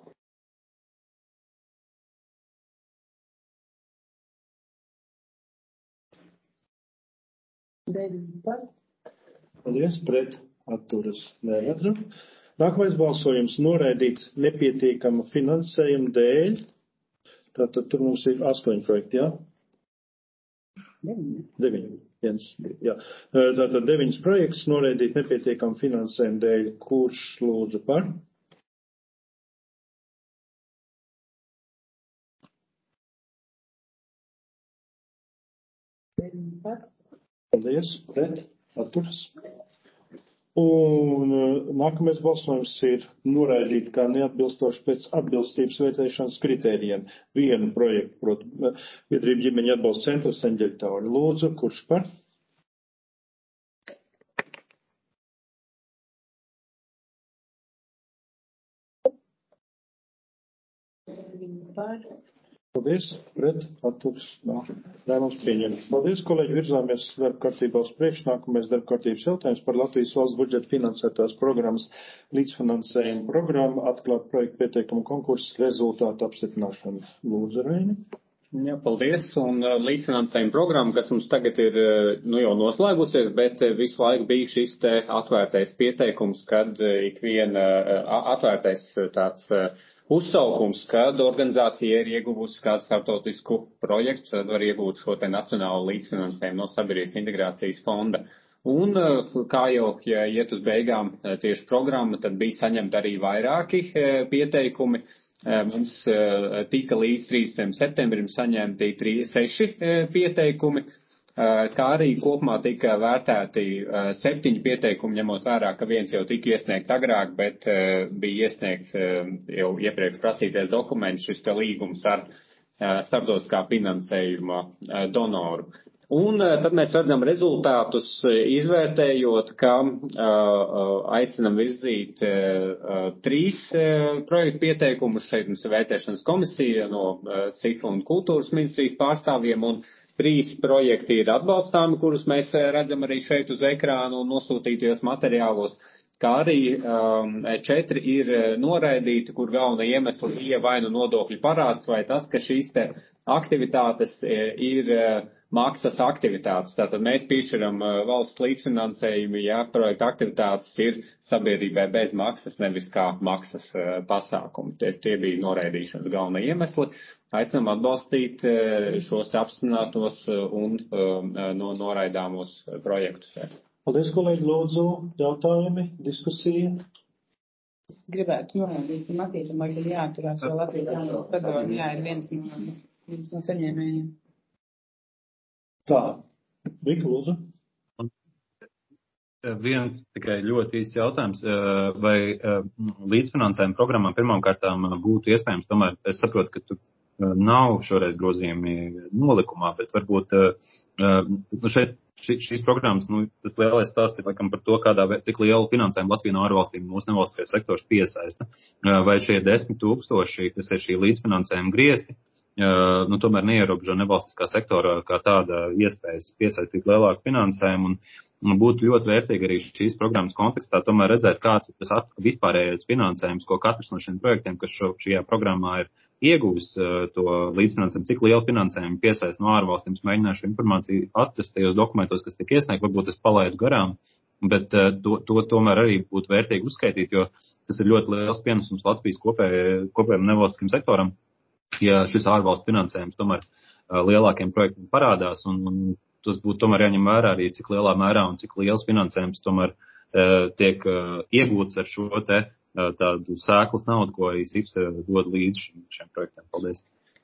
Paldies, pret atturas neredzu. Nākamais balsojums noraidīt nepietiekama finansējuma dēļ. Tātad tur mums ir astoņi projekti, jā? Deviņi. Deviņi. Viens, jā. Tātad deviņas projekts noraidīt nepietiekama finansējuma dēļ. Kurš lūdzu par? Deviņi par. Paldies, pret atturas. Un nākamais balsojums ir noraidīt kā neatbilstoši pēc atbilstības vērtēšanas kritērijiem vienu projektu, proti, biedrība ģimeņa atbalsta centra Seņģeļtauri. Lūdzu, kurš par? Deviņi par. Paldies, pret, atturs, nav. Lēmums pieņemts. Paldies, kolēģi, virzāmies darba kārtībā uz priekšu. Nākamais darba kārtības jautājums par Latvijas valsts budžeta finansētās programmas līdzfinansējumu programmu atklāt projektu pieteikumu konkursu rezultātu apstiprināšanu. Lūdzu, Reini. Jā, paldies. Un uh, līdzfinansējuma programma, kas mums tagad ir uh, nu jau noslēgusies, bet uh, visu laiku bija šis te atvērtais pieteikums, kad uh, ik viena uh, atvērtais uh, tāds uh, uzsaukums, kad organizācija ir ieguvusi kādu starptautisku projektu, tad var iegūt šo te nacionālu līdzfinansējumu no Sabiedrības integrācijas fonda. Un, uh, kā jau, ja iet uz beigām uh, tieši programma, tad bija saņemti arī vairāki uh, pieteikumi. Mums tika līdz trīsdesmitajam septembrim saņemti seši pieteikumi, kā arī kopumā tika vērtēti septiņi pieteikumi, ņemot vērā, ka viens jau tika iesniegts agrāk, bet bija iesniegts jau iepriekš prasīties dokuments, šis te līgums ar starptautiskā finansējuma donoru. Un tad mēs redzam rezultātus, izvērtējot, ka uh, aicinam virzīt uh, trīs uh, projektu pieteikumus. Šeit mums ir vērtēšanas komisija no uh, S I F un kultūras ministrijas pārstāvjiem, un trīs projekti ir atbalstāmi, kurus mēs redzam arī šeit uz ekrānu un nosūtītajos materiālos, kā arī um, četri ir noraidīti, kur galvena iemesla bija vai nu nodokļu parāds, vai tas, ka šīs te aktivitātes ir maksas aktivitātes. Tātad mēs piešķiram valsts līdzfinansējumu, ja projekta aktivitātes ir sabiedrībai bez maksas, nevis kā maksas pasākumi. Tie, tie bija noraidīšanas galvenie iemesli. Aicinām atbalstīt šos apstiprinātos un no noraidāmos projektus. Paldies, kolēģi, lūdzu, jautājumi, diskusija. Es gribētu norādīt, ka Matīsam laikam jāturās, jo Latvijas Jānijas padomi jā, ir viens no, viens no saņēmējiem. Tā, Vika, lūdzu. Viens tikai ļoti īsts jautājums, vai līdzfinansējuma programmām pirmām kārtām būtu iespējams, tomēr es saprotu, ka tu nav šoreiz grozījumi nolikumā, bet varbūt nu šeit šīs programmas, nu, tas lielais stāsts ir laikam par to, kādā, cik lielu finansējumu Latvija no ārvalstīm mūsu nevalstiskais sektors piesaista. Vai šie desmit tūkstoši, kas ir šī līdzfinansējuma griezti, nu, tomēr neierobežo nevalstiskā sektora kā tāda iespējas piesaistīt lielāku finansējumu, un būtu ļoti vērtīgi arī šīs programmas kontekstā tomēr redzēt, kāds ir tas vispārējais finansējums, ko katrs no šiem projektiem, kas šo, šajā programmā ir iegūs to līdzfinansējumu, cik lielu finansējumu piesaist no ārvalstīm. Es mēģināšu informāciju atrast tajos dokumentos, kas tika iesniegt, varbūt es palaidu garām, bet to, to tomēr arī būtu vērtīgi uzskaitīt, jo tas ir ļoti liels pienesums Latvijas kopējiem kopē nevalstiskam sektoram, ja šis ārvalstu finansējums tomēr lielākiem projektiem parādās, un, un tas būtu tomēr jāņem vērā arī, cik lielā mērā un cik liels finansējums tomēr uh, tiek uh, iegūts ar šo te uh, tādu sēklas naudu, ko I S I F dod līdz šiem, šiem projektiem. Paldies.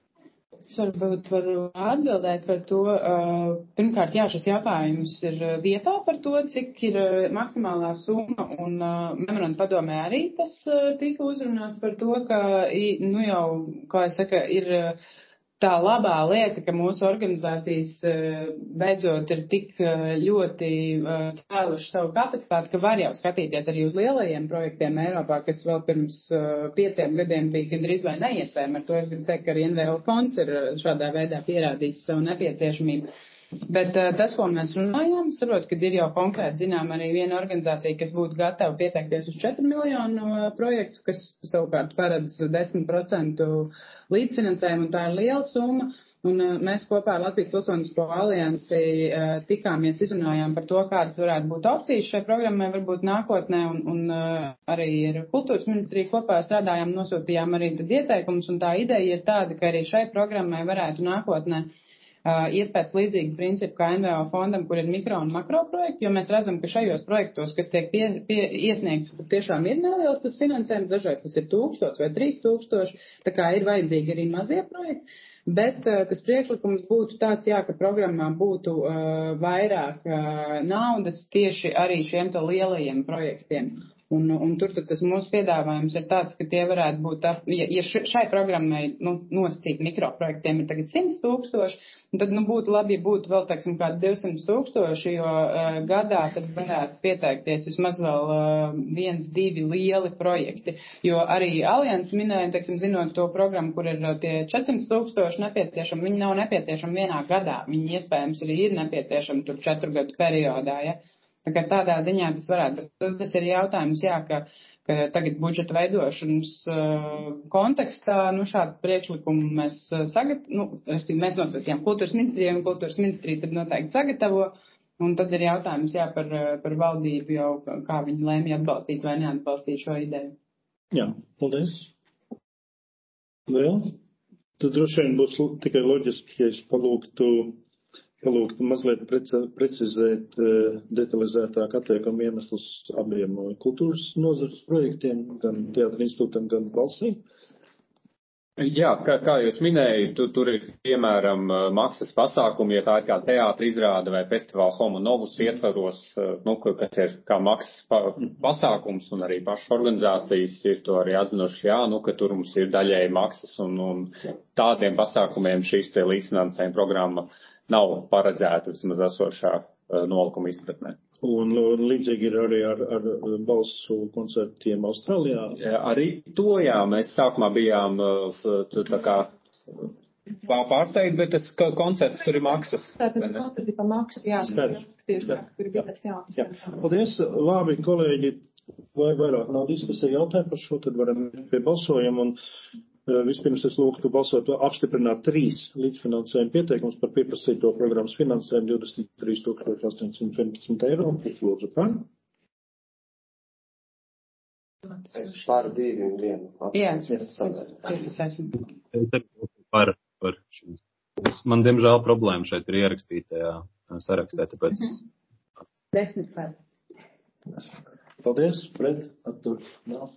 Es varbūt varu atbildēt par to. Uh, pirmkārt, jā, šis jautājums ir vietā par to, cik ir maksimālā summa, un uh, memoranda padomē arī tas uh, tika uzrunāts par to, ka, nu jau, kā es saku, ir uh, tā labā lieta, ka mūsu organizācijas beidzot ir tik ļoti cēluši savu kapacitāti, ka var jau skatīties arī uz lielajiem projektiem Eiropā, kas vēl pirms pieciem gadiem bija gandrīz vai neiespējami. Ar to es gribu teikt, ka arī N V O fonds ir šādā veidā pierādījis savu nepieciešamību. Bet tas, ko mēs runājām, saprot, ka ir jau konkrēti zinām arī viena organizācija, kas būtu gatava pieteikties uz četru miljonu projektu, kas savukārt paredz desmit procentu līdzfinansējumu, un tā ir liela summa. Un mēs kopā ar Latvijas Pilsonisko aliansi tikāmies, izrunājām par to, kādas varētu būt opcijas šai programmai varbūt nākotnē, un, un arī ar kultūras ministriju kopā strādājām, nosūtījām arī tad ieteikumus, un tā ideja ir tāda, ka arī šai programmai varētu nākotnē Uh, iet pēc līdzīga principa kā N V O fondam, kur ir mikro un makro projekti, jo mēs redzam, ka šajos projektos, kas tiek pie, pie, iesniegts, tiešām ir neliels tas finansējums, dažreiz tas ir tūkstots vai trīs tūkstoši, tā kā ir vajadzīgi arī mazie projekti, bet uh, tas priekšlikums būtu tāds, jā, ka programmā būtu uh, vairāk uh, naudas tieši arī šiem tā lielajiem projektiem. Un, un tur tad tas mūsu piedāvājums ir tāds, ka tie varētu būt, ap, ja, ja šai programmai, nu, nosacīt mikroprojektiem ir tagad simts tūkstoši, tad, nu, būtu labi, ja būtu vēl, teiksim, kādi divsimt tūkstoši, jo uh, gadā tad varētu pieteikties vismaz vēl uh, viens, divi lieli projekti, jo arī Alianses minēja, teiksim, zinot to programmu, kur ir tie četrsimt tūkstoši nepieciešami, viņi nav nepieciešami vienā gadā, viņi iespējams arī ir nepieciešami tur četru gadu periodā, ja. Tā kā tādā ziņā tas varētu, tas ir jautājums, jā, ka, ka tagad budžeta veidošanas uh, kontekstā, nu, šādu priekšlikumu mēs sagat, nu, restīvi, mēs nosūtījām kultūras ministrijai, un kultūras ministrija tad noteikti sagatavo, un tad ir jautājums, jā, par, par valdību jau, kā viņi lēmja atbalstīt vai neatbalstīt šo ideju. Jā, paldies. Vēl? Tad droši vien būs tikai loģiski, ja es palūgtu Palūgt mazliet precizēt detalizētāk attiekumu iemeslus abiem kultūras nozares projektiem, gan Teātra institūtam, gan Balsī. Jā, kā, kā jūs minēju, tu, tur ir, piemēram, maksas pasākumi, ja tā ir kā teātra izrāda vai festivāla Homo Novus ietvaros, nu, kas ir kā maksas pa, pasākums, un arī pašas organizācijas ir to arī atzinuši, jā, nu, ka tur mums ir daļēji maksas, un, un tādiem pasākumiem šīs te līdzfinansējuma programma nav paredzēta vismaz esošā uh, nolikuma izpratnē. Un, un līdzīgi ir arī ar, ar balsu koncertiem Austrālijā. Jā, arī to, jā, mēs sākumā bijām uh, tā kā pārsteigti, bet tas koncerts tur ir maksas. Tātad koncerti pa maksas, jā, tieši tā, tur ir tāds jāmas. Jā. Paldies, labi, kolēģi, vai vairāk nav diskusija jautājumu par šo, tad varam pie balsojuma. Un vispirms es lūgtu balsot apstiprināt trīs līdzfinansējumu pieteikums par pieprasīto programmas finansējumu divdesmit trīs tūkstoši astoņsimt vienpadsmit eiro. Es lūdzu par. Es par divi un vienu. Jā, es esmu. Par, par šim. Man, diemžēl, problēma šeit ir ierakstītajā sarakstē, tāpēc es... Desmit par. Paldies, pret, attur, nav.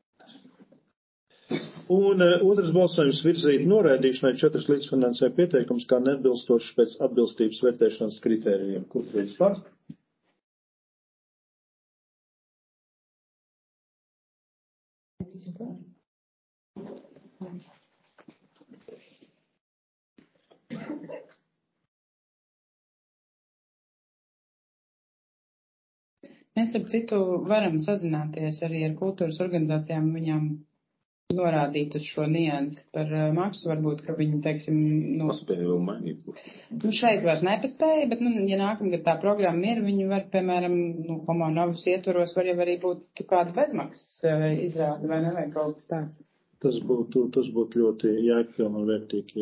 Un uh, otrs balsojums virzīt noraidīšanai četras līdzfinansēja pieteikums kā neatbilstošs pēc atbilstības vērtēšanas kritērijiem. Kur līdz par? Mēs ar citu varam sazināties arī ar kultūras organizācijām, viņām norādīt uz šo niansi par maksu, varbūt, ka viņi, teiksim, nu, paspēja vēl mainīt. Nu, šeit vairs nepaspēja, bet, nu, ja nākamgad tā programma ir, viņi var, piemēram, nu, Homo Novus ietvaros var jau arī būt kāda bezmaksas izrāda, vai ne, vai kaut kas tāds. Tas būtu, tas būtu ļoti jēgpilni un vērtīgi,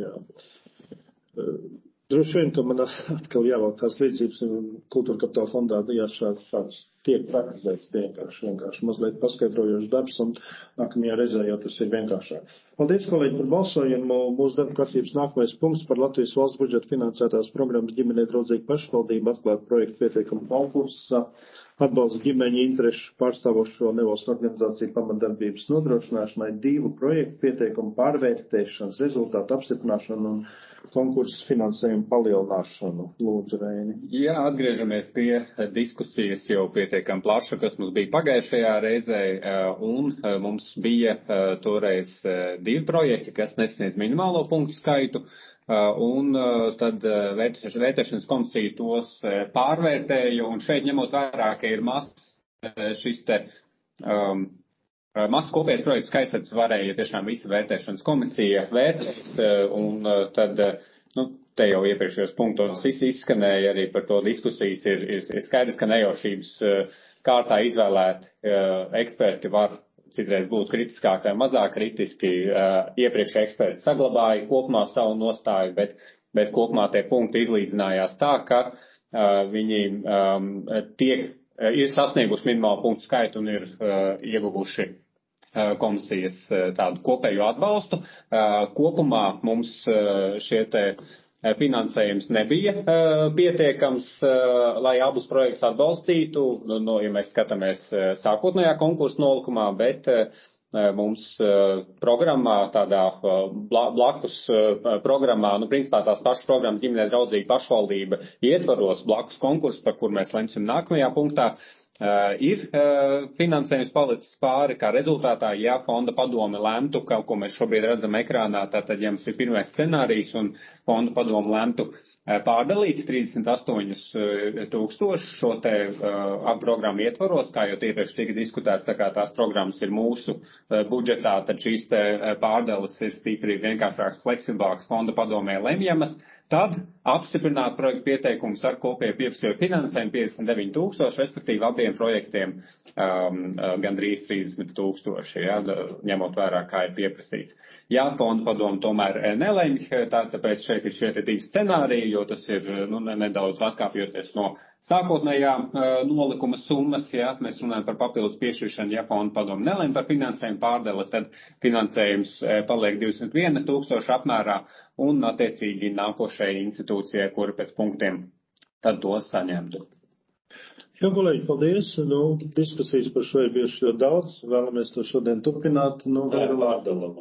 jā. Droši vien, ka man atkal jāvēl tās līdzības kultūra kapitāla fondā, jā, šāds, šāds tiek praktizēts, tie vienkārši, vienkārši mazliet paskaidrojošs darbs, un nākamajā reizē jau tas ir vienkāršāk. Paldies, kolēģi, par balsojumu. Mūsu darba kārtības nākamais punkts par Latvijas valsts budžeta finansētās programmas ģimenei draudzīga pašvaldība atklāt projektu pieteikumu konkursa, atbalsta ģimeņu interešu pārstāvošo nevalstu organizāciju pamatdarbības nodrošināšanai, divu projektu pieteikumu pārvērtēšanas rezultātu apstiprināšanu un konkursu finansējumu palielināšanu. Lūdzu, Reini. Jā, atgriežamies pie diskusijas jau pietiekam plaša, kas mums bija pagājušajā reizē, un mums bija toreiz divi projekti, kas nesniedz minimālo punktu skaitu, un tad vērtēšanas komisija tos pārvērtēja, un šeit ņemot vērā, ka ir mazs šis te um, Mazs kopējais projekts skaits varēja tiešām visa vērtēšanas komisija vērtēt, un tad, nu, te jau iepriekšējos punktos visi izskanēja arī par to diskusijas, ir, ir, ir skaidrs, ka nejaušības kārtā izvēlēti eksperti var citreiz būt kritiskāki vai mazāk kritiski. Iepriekšēji eksperti saglabāja kopumā savu nostāju, bet, bet kopumā tie punkti izlīdzinājās tā, ka viņi um, tiek, ir sasnieguši minimālu punktu skaitu un ir uh, ieguvuši komisijas tādu kopēju atbalstu. Kopumā mums šie te finansējums nebija pietiekams, lai abus projektus atbalstītu, no, ja mēs skatāmies sākotnējā konkursa nolikumā, bet mums programmā, tādā blakus programmā, nu, principā tās pašas programmas ģimenei draudzīga pašvaldība ietvaros blakus konkursu, par kur mēs lemsim nākamajā punktā. Uh, ir uh, finansējums palicis pāri, kā rezultātā, ja fonda padome lemtu, kaut ko mēs šobrīd redzam ekrānā, tātad, ja mums ir pirmais scenārijs un fonda padome lemtu uh, pārdalīt trīsdesmit astoņus tūkstošus šo te uh, programmu ietvaros, kā jau iepriekš tika diskutēts, tā kā tās programmas ir mūsu uh, budžetā, tad šīs te uh, pārdalas ir stipri vienkāršāks, fleksiblāks fonda padomē lemjamas. Tad apstiprināt projektu pieteikumus ar kopēju pieprasījumu finansējumu piecdesmit deviņi tūkstoši, respektīvi abiem projektiem um, gandrīz trīsdesmit tūkstoši, ja, ņemot vērā, kā ir pieprasīts. Ja fonda padomu tomēr nelemj, tā, tāpēc šeit ir šie divi scenāriji, jo tas ir nu, nedaudz atkāpjoties no sākotnējā uh, nolikuma summas, ja mēs runājam par papildus piešķiršanu, ja fonda padomu nelemj par finansējumu pārdali, tad finansējums uh, paliek divdesmit viena tūkstoša apmērā un attiecīgi nākošajai institūcijai, kura pēc punktiem tad to saņemtu. Jā, kolēģi, paldies. Nu, diskusijas par šo ir bijuši ļoti daudz. Vēlamies to šodien turpināt. Nu, vēl vārdalam.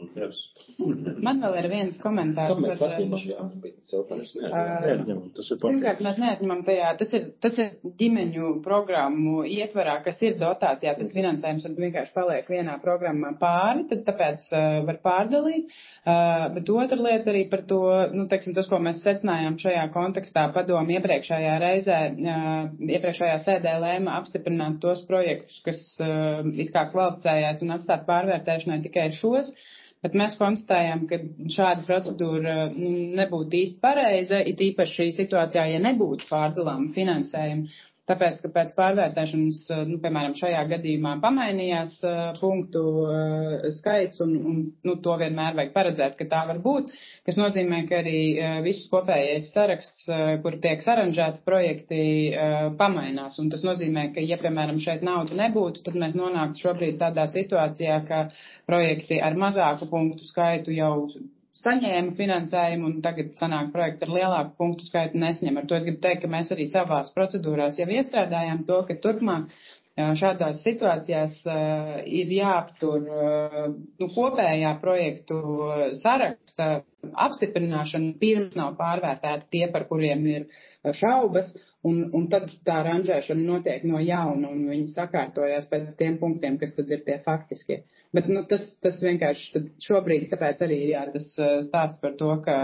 Man vēl ir viens komentārs. Kā mēs atņemam, jā? Jautājums neatņemam. Tas ir pirmkārt, mēs neatņemam tajā. Tas ir, tas ir ģimeņu programmu ietvarā, kas ir dotācijā. Tas finansējums un vienkārši paliek vienā programmā pāri, tad tāpēc uh, var pārdalīt. Uh, bet otra lieta arī par to, nu, teiksim, tas, ko mēs secinājām šajā kontekstā, padomu iepriekšējā reizē, uh, iepriekšējā sēdē lēma apstiprināt tos projektus, kas uh, it kā kvalificējās un atstāt pārvērtēšanai tikai šos, bet mēs konstatējam, ka šāda procedūra uh, nebūtu īsti pareiza, it īpaši šī situācijā, ja nebūtu pārdalām finansējumu. Tāpēc, ka pēc pārvērtēšanas, nu, piemēram, šajā gadījumā pamainījās uh, punktu uh, skaits un, un nu, to vienmēr vajag paredzēt, ka tā var būt, kas nozīmē, ka arī uh, visus kopējais saraksts, uh, kur tiek saranžēti projekti, uh, pamainās. Un tas nozīmē, ka, ja, piemēram, šeit nauda nebūtu, tad mēs nonāktu šobrīd tādā situācijā, ka projekti ar mazāku punktu skaitu jau saņēma finansējumu un tagad sanāk projekti ar lielāku punktu skaitu nesņem. Ar to es gribu teikt, ka mēs arī savās procedūrās jau iestrādājām to, ka turpmāk šādās situācijās uh, ir jāaptur uh, nu, kopējā projektu saraksta apstiprināšana pirms nav pārvērtēti tie, par kuriem ir šaubas, un, un tad tā ranžēšana notiek no jauna un viņi sakārtojās pēc tiem punktiem, kas tad ir tie faktiskie. Bet nu, tas, tas vienkārši šobrīd, tāpēc arī jā, tas stāsts par to, ka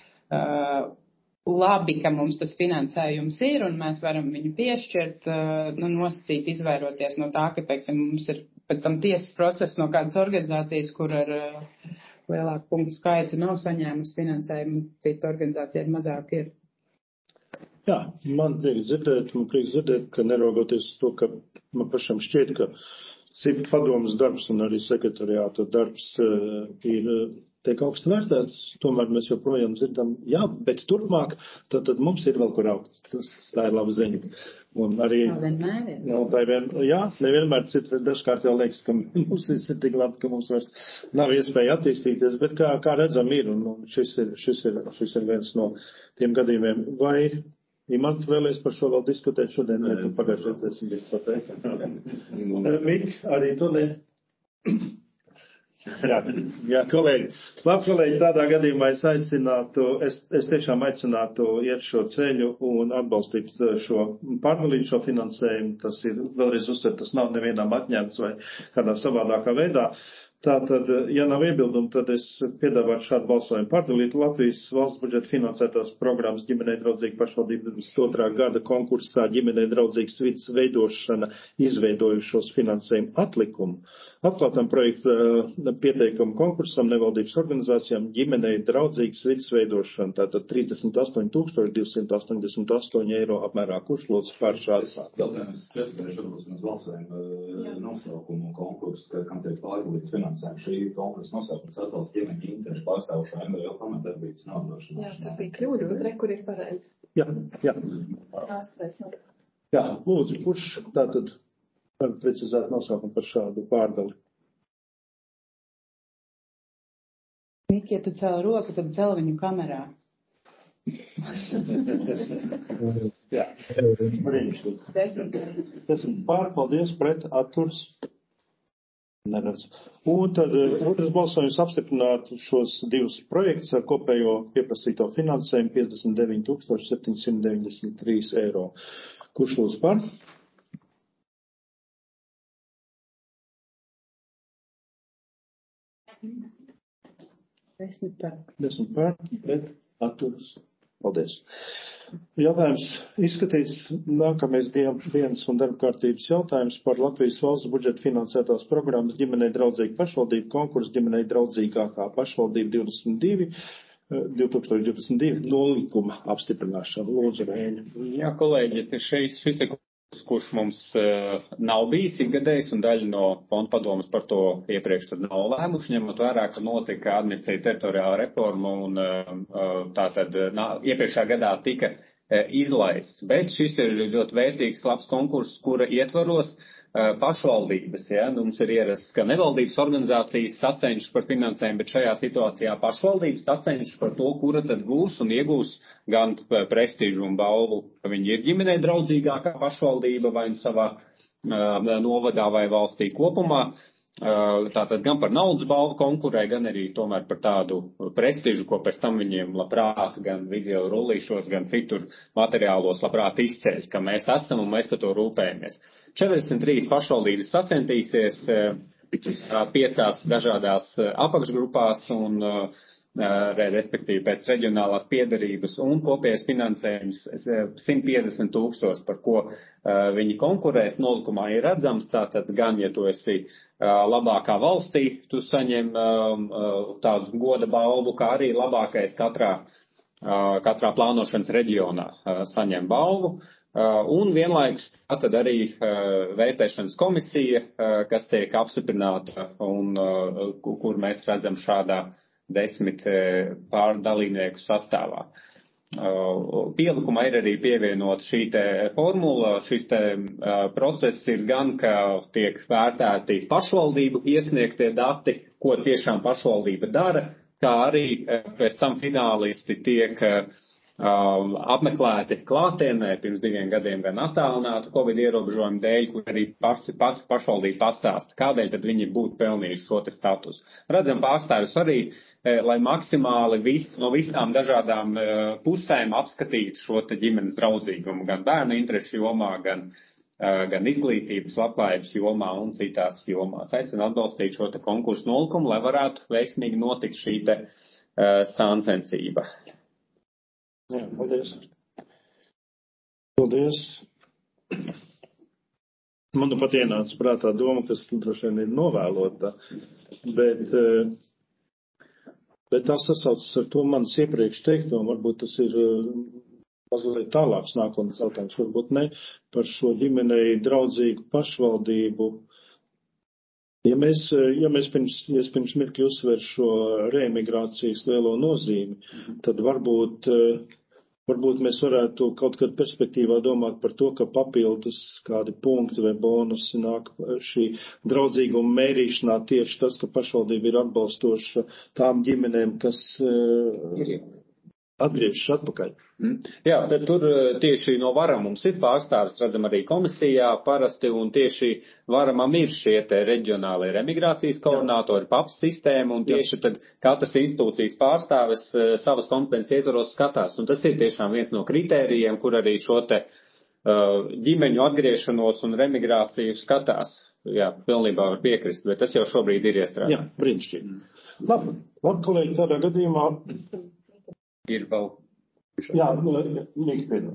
uh, labi, ka mums tas finansējums ir un mēs varam viņu piešķirt, uh, nu, nosacīt, izvairoties no tā, ka, teiksim, mums ir pēc tam tiesas process no kādas organizācijas, kur ar uh, lielāku punktu skaitu nav saņēmusi finansējumu, cita organizācija ir mazāk ir. Jā, man prieks dzirdēt, man prieks dzirdēt, ka neraugoties uz to, ka man pašam šķiet, ka Sīpa padomas darbs un arī sekretariāta darbs uh, ir tiek augstu vērtēts, tomēr mēs joprojām dzirdam, jā, bet turpmāk, tad, tad mums ir vēl kur augt. Tas tā ir laba ziņa. Un arī, nu, tā vien, jā, nevienmēr citi dažkārt jau liekas, ka mums viss ir tik labi, ka mums vairs nav iespēja attīstīties, bet kā, kā redzam ir, un, un šis ir, šis ir, šis ir viens no tiem gadījumiem. Vai Imants vēlēs par šo vēl diskutēt šodien, vai tu pagājušais esi bijis pateicis? Mik, arī tu ne? jā, jā, kolēģi. Labi, kolēģi, tādā gadījumā es aicinātu, es, es tiešām aicinātu iet šo ceļu un atbalstīt šo, pārdalīt šo finansējumu. Tas ir, vēlreiz uzsver, tas nav nevienam atņemts vai kādā savādākā veidā. Tātad, ja nav iebildumu, tad es piedāvātu šādu balsojumu pārdalīt Latvijas valsts budžeta finansētās programmas ģimenei draudzīga pašvaldība divdesmit otrā gada konkursā ģimenei draudzīgas vidas veidošana izveidojušos finansējumu atlikumu. Atklātam projektu pieteikumu konkursam nevaldības organizācijām ģimenei draudzīgas vidas veidošana. Tātad trīsdesmit astoņi tūkstoši divsimt astoņdesmit astoņi eiro apmērā. Kurš lūdzu par šādu? Jautājums precizēšu, varbūt mēs balsojam nosaukumu konkursu, kam tiek pārdalīts finansējums. Šī konkursa nosaukums atbalsta ģimeņu interešu pārstāvošā M V O pamatdarbības nodrošināšana. Jā, tā bija kļūda, bet re, kur ir pareizi. Jā, jā. Jā, lūdzu, kurš tātad var precizēt nosaukumu par šādu pārdali? Miki, ja tu cēl roku, tad cēl viņu kamerā. Jā, brīnišķīgi. Desmit pār, paldies, pret, atturs. Neredz. Un tad otrs balsojums apstiprināt šos divus projektus ar kopējo pieprasīto finansējumu piecdesmit deviņi tūkstoši septiņsimt deviņdesmit trīs eiro. Kurš lūdzu par? Desmit par. Desmit par, pret, atturas. Paldies. Jautājums izskatīts. Nākamais dienas un darba kārtības jautājums par Latvijas valsts budžeta finansētās programmas ģimenei draudzīga pašvaldība konkursu ģimenei draudzīgākā pašvaldība divdesmit divi, divi tūkstoši divdesmit divi nolikuma apstiprināšana. Lūdzu, Rēņa. Jā, kolēģi, šis, šis ir kurš mums uh, nav bijis ikgadējs un daļa no fonda padomas par to iepriekš tad nav lēmuši, ņemot vērā, ka notika administratīva teritoriāla reforma un uh, tātad nā, iepriekšā gadā tika uh, izlaists. Bet šis ir ļoti vērtīgs labs konkurss, kura ietvaros uh, pašvaldības, ja, mums ir ierasts, ka nevaldības organizācijas sacenšas par finansējumu, bet šajā situācijā pašvaldības sacenšas par to, kura tad gūs un iegūs gan prestižu un balvu, ka viņi ir ģimenei draudzīgākā pašvaldība vai savā uh, novadā vai valstī kopumā. Uh, tātad gan par naudas balvu konkurē, gan arī tomēr par tādu prestižu, ko pēc tam viņiem labprāt gan video rullīšos, gan citur materiālos labprāt izceļ, ka mēs esam un mēs par to rūpējamies. četrdesmit trīs pašvaldības sacentīsies uh, piecās dažādās uh, apakšgrupās un uh, respektīvi pēc reģionālās piedarības un kopējais finansējums simt piecdesmit tūkstoši, par ko uh, viņi konkurēs, nolikumā ir redzams, tātad gan, ja tu esi uh, labākā valstī, tu saņem uh, tādu goda balvu, kā arī labākais katrā, uh, katrā plānošanas reģionā uh, saņem balvu. Uh, un vienlaikus tad arī uh, vērtēšanas komisija, uh, kas tiek apstiprināta un uh, kur mēs redzam šādā desmit pārdalībnieku sastāvā. Pielikumā ir arī pievienot šī te formula, šis te process ir gan, ka tiek vērtēti pašvaldību iesniegtie dati, ko tiešām pašvaldība dara, kā arī pēc tam finālisti tiek apmeklēti klātienē pirms diviem gadiem gan attālinātu Covid ierobežojumu dēļ, kur arī pats, pats pašvaldība pastāsta, kādēļ tad viņi būtu pelnījuši šo te statusu. Redzam pārstāvis arī, lai maksimāli vis, no visām dažādām pusēm apskatītu šo te ģimenes draudzīgumu, gan bērnu interešu jomā, gan, gan izglītības, labklājības jomā un citās jomās. Aicinu atbalstīt šo te konkursu nolikumu, lai varētu veiksmīgi notikt šī te uh, sāncensība. Jā, paldies. Paldies. Man nu pat ienāca prātā doma, kas droši vien ir novēlota, bet, bet tas sasaucas ar to manis iepriekš teikto, varbūt tas ir mazliet tālāks nākotnes jautājums, varbūt ne, par šo ģimenei draudzīgu pašvaldību. Ja mēs, ja mēs pirms, ja pirms mirkļi uzsver šo reemigrācijas lielo nozīmi, tad varbūt Varbūt mēs varētu kaut kad perspektīvā domāt par to, ka papildus kādi punkti vai bonusi nāk šī draudzīguma mērīšanā tieši tas, ka pašvaldība ir atbalstoša tām ģimenēm, kas uh, atgriežas atpakaļ. Mm. Jā, tad tur tieši no Varam mums ir pārstāvis, redzam arī komisijā parasti, un tieši Varamam ir šie te reģionālie emigrācijas koordinātori, P A P S sistēma, un tieši tad katras institūcijas pārstāvis savas kompetences ietvaros skatās, un tas ir tiešām viens no kritērijiem, kur arī šo te uh, ģimeņu atgriešanos un remigrāciju skatās. Jā, pilnībā var piekrist, bet tas jau šobrīd ir iestrādāts. Jā, brīnišķīgi. Labi, labi, kolēģi, tādā gadījumā ir vēl. Jā, lieki piedot.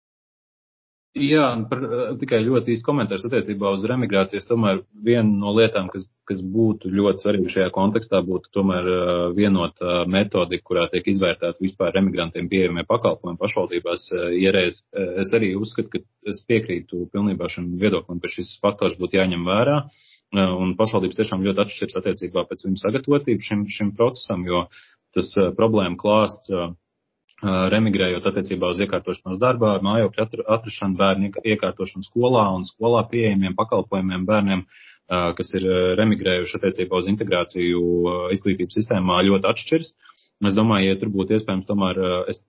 Jā, par, tikai ļoti īsti komentārs attiecībā uz remigrācijas. Tomēr viena no lietām, kas, kas būtu ļoti svarīga šajā kontekstā, būtu tomēr vienota metodika, kurā tiek izvērtēta vispār remigrantiem pieejamie pakalpojumi pašvaldībās. Iereiz es arī uzskatu, ka es piekrītu pilnībā šim viedoklim, ka šis faktors būtu jāņem vērā. Un pašvaldības tiešām ļoti atšķiras attiecībā pēc viņu sagatavotību šim, šim procesam, jo tas problēma klāsts remigrējot attiecībā uz iekārtošanos darbā, mājokļu atrašanu, bērnu iekārtošanu skolā un skolā pieejamiem pakalpojumiem bērniem, kas ir remigrējuši attiecībā uz integrāciju izglītības sistēmā, ļoti atšķirs. Es domāju, ja tur būtu iespējams tomēr, es,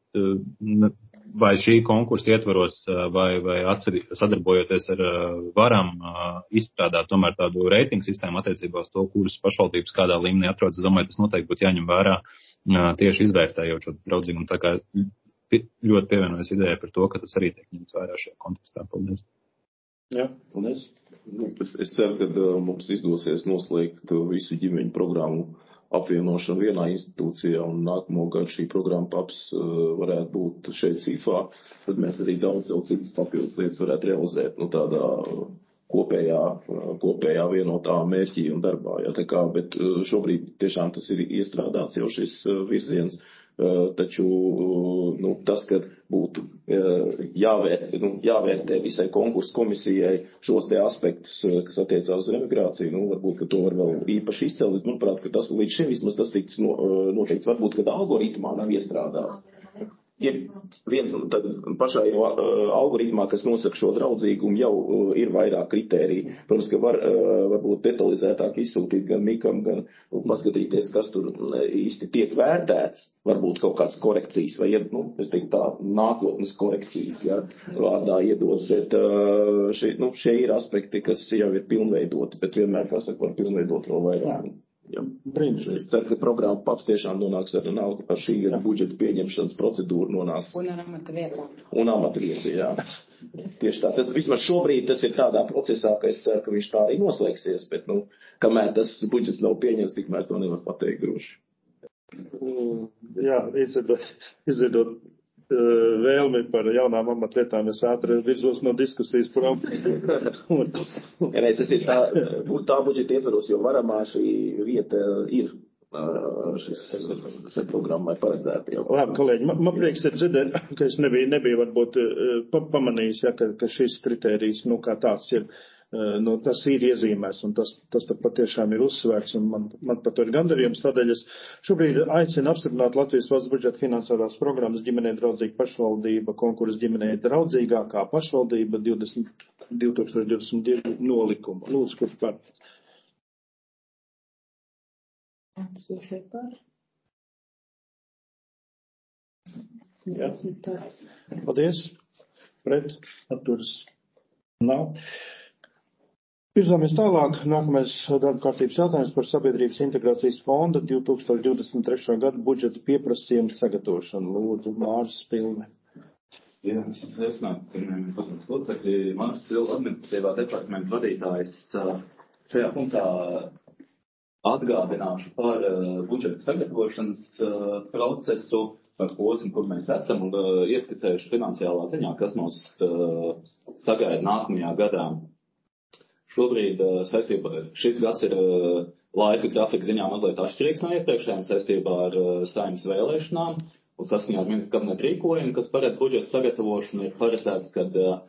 vai šī konkursa ietvaros, vai, vai atceri, sadarbojoties ar Varam, izstrādāt tomēr tādu reitingu sistēmu attiecībā uz to, kuras pašvaldības kādā līmenī atrodas. Es domāju, tas noteikti būtu jāņem vērā tieši izvērtējot šo draudzīgumu. Tā kā ļoti pievienojas idejai par to, ka tas arī tiek ņemts vērā šajā kontekstā. Paldies. Jā, paldies. Es, es ceru, ka mums izdosies noslēgt visu ģimeņu programmu apvienošanu vienā institūcijā un nākamo gadu šī programma paps varētu būt šeit cifā, tad mēs arī daudz jau citas papildus lietas varētu realizēt, nu tādā kopējā, kopējā vienotā mērķī un darbā. Ja, tā kā, bet šobrīd tiešām tas ir iestrādāts jau šis virziens, taču nu, tas, ka būtu jāvērt, nu, jāvērtē visai konkursu komisijai šos te aspektus, kas attiecās uz emigrāciju, nu, varbūt, ka to var vēl īpaši izcelt, manuprāt, ka tas līdz šim vismaz tas tiks noteikts, varbūt, ka algoritmā nav iestrādāts. Ir viens, tad pašā jau algoritmā, kas nosaka šo draudzīgumu, jau ir vairāk kritēriju. Protams, ka var varbūt detalizētāk izsūtīt gan Mikam, gan paskatīties, kas tur īsti tiek vērtēts, varbūt kaut kāds korekcijas vai, nu, es teiktu tā, nākotnes korekcijas, ja, vārdā iedot, bet šie, nu, šie ir aspekti, kas jau ir pilnveidoti, bet vienmēr, kā saka, var pilnveidot vēl vairāk. Ja, brīnišķīgi. Es ceru, ka programma paps tiešām nonāks ar, ar šī gada budžeta pieņemšanas procedūru nonāks. Un ar amata vietā. Un amata vietā, jā. Tieši tā. Tas, vismaz šobrīd tas ir tādā procesā, ka es ceru, ka viņš tā arī noslēgsies, bet, nu, kamēr tas budžets nav pieņemts, tikmēr to nevar pateikt droši. Jā, izvedot vēlmi par jaunām amatvietām, es ātri virzos no diskusijas prom. Ja, ne, tas ir tā, tā budžeta ietvaros, jo varamā šī vieta ir. Šis, šis programmai paredzēta jau. Labi, kolēģi, man, man prieks ir dzirdēt, ka es nebiju, nebiju varbūt pamanījis, ja, ka, ka šis kritērijs, nu, kā tāds ir, nu, tas ir iezīmēs, un tas, tas tad patiešām ir uzsvērts, un man, man par to ir gandarījums. Tādēļ es šobrīd aicinu apstiprināt Latvijas valsts budžeta finansētās programmas ģimenei draudzīga pašvaldība, konkurss ģimenei draudzīgākā pašvaldība divdesmit, divi tūkstoši divdesmit divi nolikumu. Lūdzu, kurš par? Jā. Paldies. Pret. Atturas. Nav. Virzāmies tālāk. Nākamais darba kārtības jautājums par Sabiedrības integrācijas fonda divi tūkstoši divdesmit trešā gada budžeta pieprasījumu sagatavošanu. Lūdzu, Māris Pilve. Jā, es esmu padomes locekļi. Māris Pilve, administratīvā departamenta vadītājs. Šajā punktā atgādināšu par uh, budžeta sagatavošanas uh, procesu, par posmu, kur mēs esam, un uh, ieskicējuši finansiālā ziņā, kas mūs uh, sagaida nākamajā gadā. Šobrīd uh, saistībā, šis gads ir uh, laika grafika ziņā mazliet atšķirīgs no iepriekšējiem saistībā ar uh, Saeimas vēlēšanām, un saskaņā ar ministra kabineta rīkojumu, kas paredz budžeta sagatavošanu, ir paredzēts, kad uh,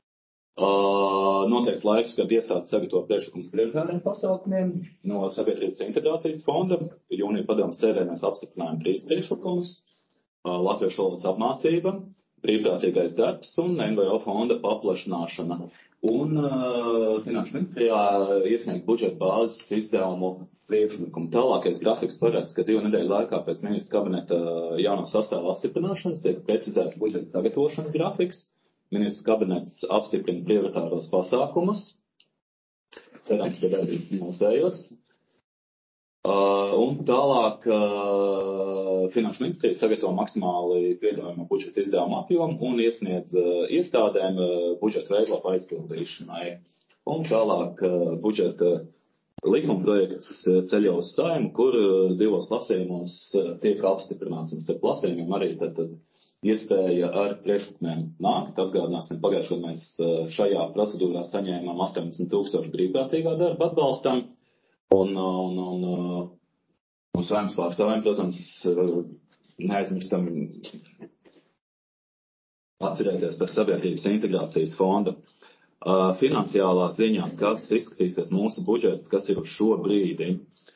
Uh, noteikts laiks, kad iestādes sagatavo priekšlikums prioritāriem pasākumiem no Sabiedrības integrācijas fonda. Jūnija padomes sēdē mēs apstiprinājām trīs priekšlikumus uh, - latviešu valodas apmācība, brīvprātīgais darbs un N V O fonda paplašināšana. Un uh, Finanšu ministrijā iesniegt budžeta bāzes izdevumu priekšlikumu. Tālākais grafiks paredz, ka divu nedēļu laikā pēc ministra kabineta jaunā sastāva apstiprināšanas tiek precizēts budžeta sagatavošanas grafiks. Ministru kabinets apstiprina prioritāros pasākumus. Cerams, ka arī mūsējos. Uh, un tālāk uh, Finanšu ministrija sagatavo maksimāli piedāvājumu budžeta izdevumu apjomu un iesniedz uh, iestādēm uh, budžeta veidlapu aizpildīšanai. Un tālāk uh, budžeta likuma projekts ceļo uz Saimu, kur uh, divos lasījumos uh, tiek apstiprināts. Un starp lasījumiem arī tad, tad iespēja ar priekšlikumiem nākt. Atgādināsim, pagājušajā gadā mēs šajā procedūrā saņēmām astoņdesmit tūkstoši brīvprātīgā darba atbalstam. Un, un, un, un Saeimas pārstāvjiem, protams, neaizmirstam atcerēties par Sabiedrības integrācijas fonda. Finansiālā ziņā, kāds izskatīsies mūsu budžets, kas ir uz šo brīdi.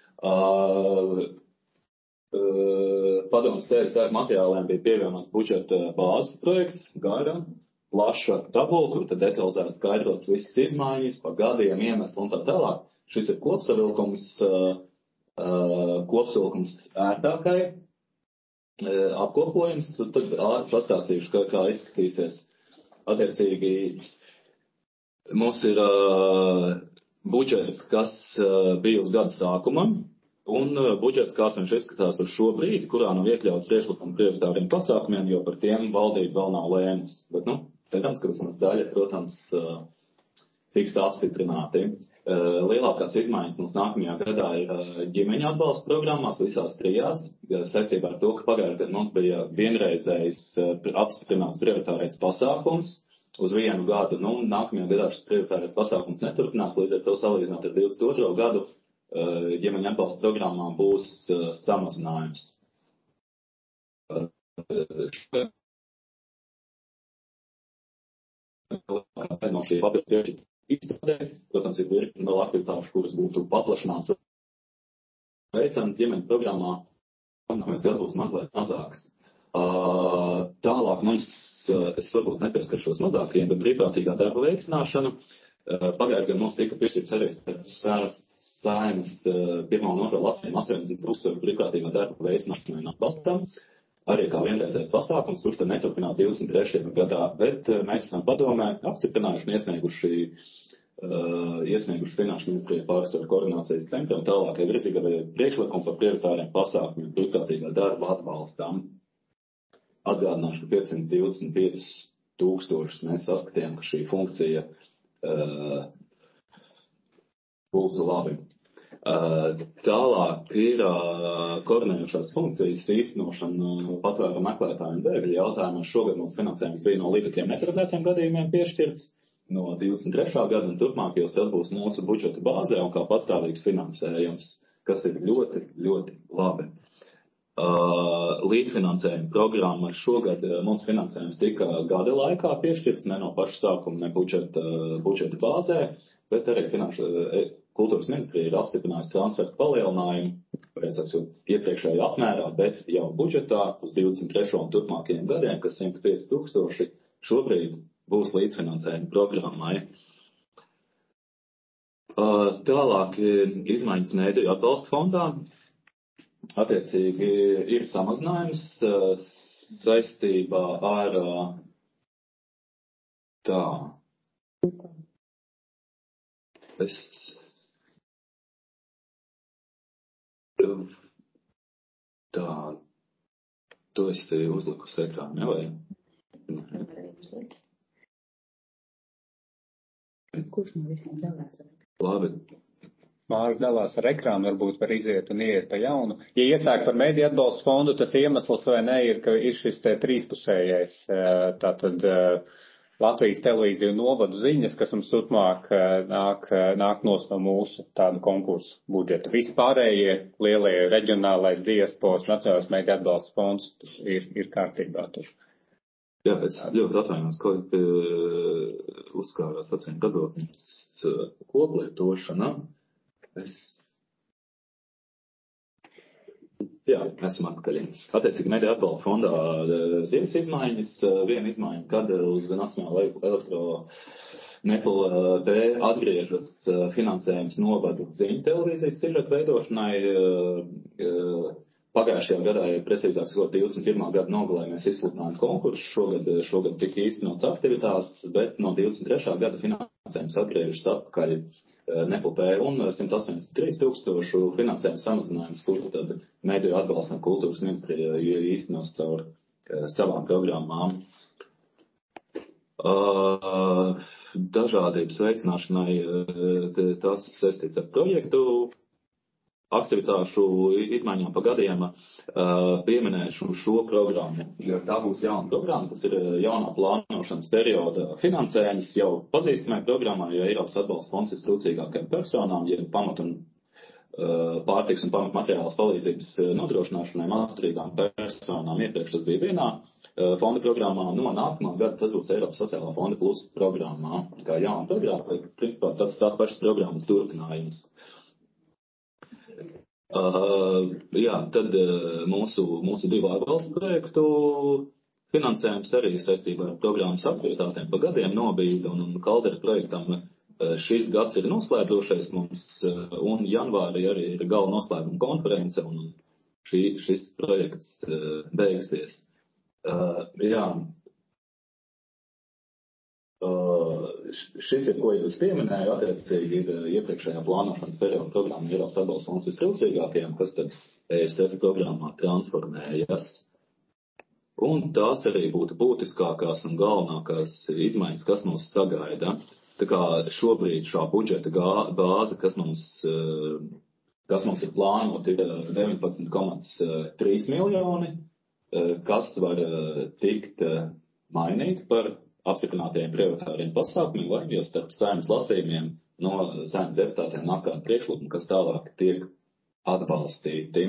Padomes sēdes darba materiāliem bija pievienots budžeta bāzes projekts, gara, plaša tabula, kur tad detalizēti skaidrots visas izmaiņas, pa gadiem, iemeslu un tā tālāk. Šis ir kopsavilkums, kopsavilkums ērtākai apkopojums, tad ātri pastāstīšu, kā, kā izskatīsies. Attiecīgi, mums ir budžets, kas bija uz gada sākumam, un budžets, kāds viņš izskatās uz šo brīdi, kurā nav iekļauts priekšlikumu prioritāriem pasākumiem, jo par tiem valdība vēl nav lēmusi. Bet, nu, cerams, ka vismaz daļa, protams, tiks apstiprināti. Lielā lielākās izmaiņas mums nākamajā gadā ir ģimeņa atbalsta programmās visās trijās, saistībā ar to, ka pagājušajā gadā mums bija vienreizējs apstiprināts prioritārais pasākums uz vienu gadu. Nu, nākamajā gadā šis prioritārais pasākums neturpinās, līdz ar to salīdzinot ar divdesmit otro gadu ģimeņa atbalsta programmā būs samazinājums. No šī papildus izstrādē, protams, ir virkni vēl aktivitāšu, kuras būtu paplašināts veicams ģimeņa programmā, nākamais gads būs mazliet mazāks. Uh, tālāk mums, uh, es varbūt nepieskaršos mazākajiem, bet brīvprātīgā darba veicināšana. Uh, Pagājušajā gadā mums tika piešķirts arī Svēras Saeimas uh, pirmā un otrā lasījuma astoņdesmit tūkstoši brīvprātīgā darba veicināšanai un atbalstam. Arī kā vienreizējs pasākums, kurš tad neturpinās divdesmit trešajā gadā, bet mēs esam padomē apstiprinājuši un iesnieguši, uh, iesnieguši Finanšu ministrija pārsvaru koordinācijas centra un tālākai virzīgai priekšlikumu par prioritāriem pasākumiem brīvprātīgā darba atbalstām. Atgādināšu, ka piecsimt divdesmit pieci tūkstošus mēs saskatījām, ka šī funkcija uh, būs labi. Uh, tālāk ir uh, koordinējošās funkcijas īstenošana patvēru meklētāju un bēgļu jautājumos. Šogad mums finansējums bija no līdzekļiem neparedzētiem gadījumiem piešķirts no divdesmit trešā gada un turpmākajos tas būs mūsu budžeta bāzē un kā pastāvīgs finansējums, kas ir ļoti, ļoti labi. Uh, līdzfinansējuma programma šogad uh, mums finansējums tika gada laikā piešķirts, ne no paša sākuma, ne budžeta, budžeta bāzē, bet arī finanšu uh, Kultūras ministrija ir apstiprinājusi transfertu palielinājumu, pēc iepriekšējā apmērā, bet jau budžetā uz divdesmit trešo un turpmākajiem gadiem, kas simt pieci tūkstoši, šobrīd būs līdzfinansējuma programmai. Uh, tālāk izmaiņas mēdīju atbalsta fondā. Attiecīgi ir samazinājums uh, saistībā ar uh, tā. Es Tā, tu esi uzlikusi ekrānu, ne vai? Kurš no visiem dalās ar ekrānu? Labi. Māris dalās ar ekrānu, varbūt var iziet un ieiet pa jaunu. Ja iesāk par mediju atbalstu fondu, tas iemesls vai ne ir, ka ir šis te trīspusējais, tātad Latvijas televīzija novadu ziņas, kas mums turpmāk nāk, nāk nos no mūsu tādu konkursu budžeta. Vispārējie lielie reģionālais diasporas nacionālais mediju atbalsta fonds ir, ir kārtībā tur. Jā, es ļoti atvainojos, ko uzskārās acīm redzot koplietošana. Es... Jā, esam atpakaļ. Attiecīgi mediju atbalsta fondā divas izmaiņas. Viena izmaiņa, kad uz Nacionālo elektro Nepal B atgriežas finansējums novadu ziņu televīzijas sižetu veidošanai. Pagājušajā gadā, ja precīzāk sakot, divdesmit pirmā gada nogalē mēs izsludinājām konkursu. Šogad, šogad tika īstenots aktivitātes, bet no divdesmit trešā gada finansējums atgriežas atpakaļ Nepal B un simt astoņdesmit trīs tūkstošu finansējuma samazinājums, kuru tad mediju atbalstam kultūras ministrija īstenos caur savām programmām. Uh, dažādības veicināšanai tas saistīts ar projektu aktivitāšu izmaiņām pa gadiem. Uh, pieminēšu šo programmu, jo tā būs jauna programma, tas ir jaunā plānošanas perioda finansējums jau pazīstamai programmā, jo Eiropas atbalsta fonds ir trūcīgākajām personām, ja pamat un uh, pārtiks un pamat materiālas palīdzības nodrošināšanai mācīgām personām. Iepriekš tas bija vienā uh, fonda programmā, no nākamā gada tas būs Eiropas sociālā fonda plus programmā, kā jauna programma, principā tas tās pašas programmas turpinājums. Uh, jā, tad uh, mūsu, mūsu divu atbalsta projektu finansējums arī saistībā ar programmas aktivitātēm pa gadiem nobīda un, un Kaldera projektam uh, šis gads ir noslēdzošais mums uh, un janvārī arī ir gala noslēguma konference un šī, šis projekts uh, beigsies. Uh, jā. Uh, šis ir, ko jūs pieminēju, attiecīgi ir iepriekšējā plānošanas perioda programma Eiropas atbalsta fonds vistrūcīgākajiem, kas tad E S F programmā transformējas. Un tās arī būtu būtiskākās un galvenākās izmaiņas, kas mūs sagaida. Tā kā šobrīd šā budžeta bāze, kas mums, kas mums ir plānot, ir deviņpadsmit komats trīs miljoni, kas var tikt mainīt par apstiprinātajiem prioritāriem pasākumiem, vai jo starp Saeimas lasījumiem no Saeimas deputātiem nāk kādi priekšlikumi, kas tālāk tiek atbalstīti.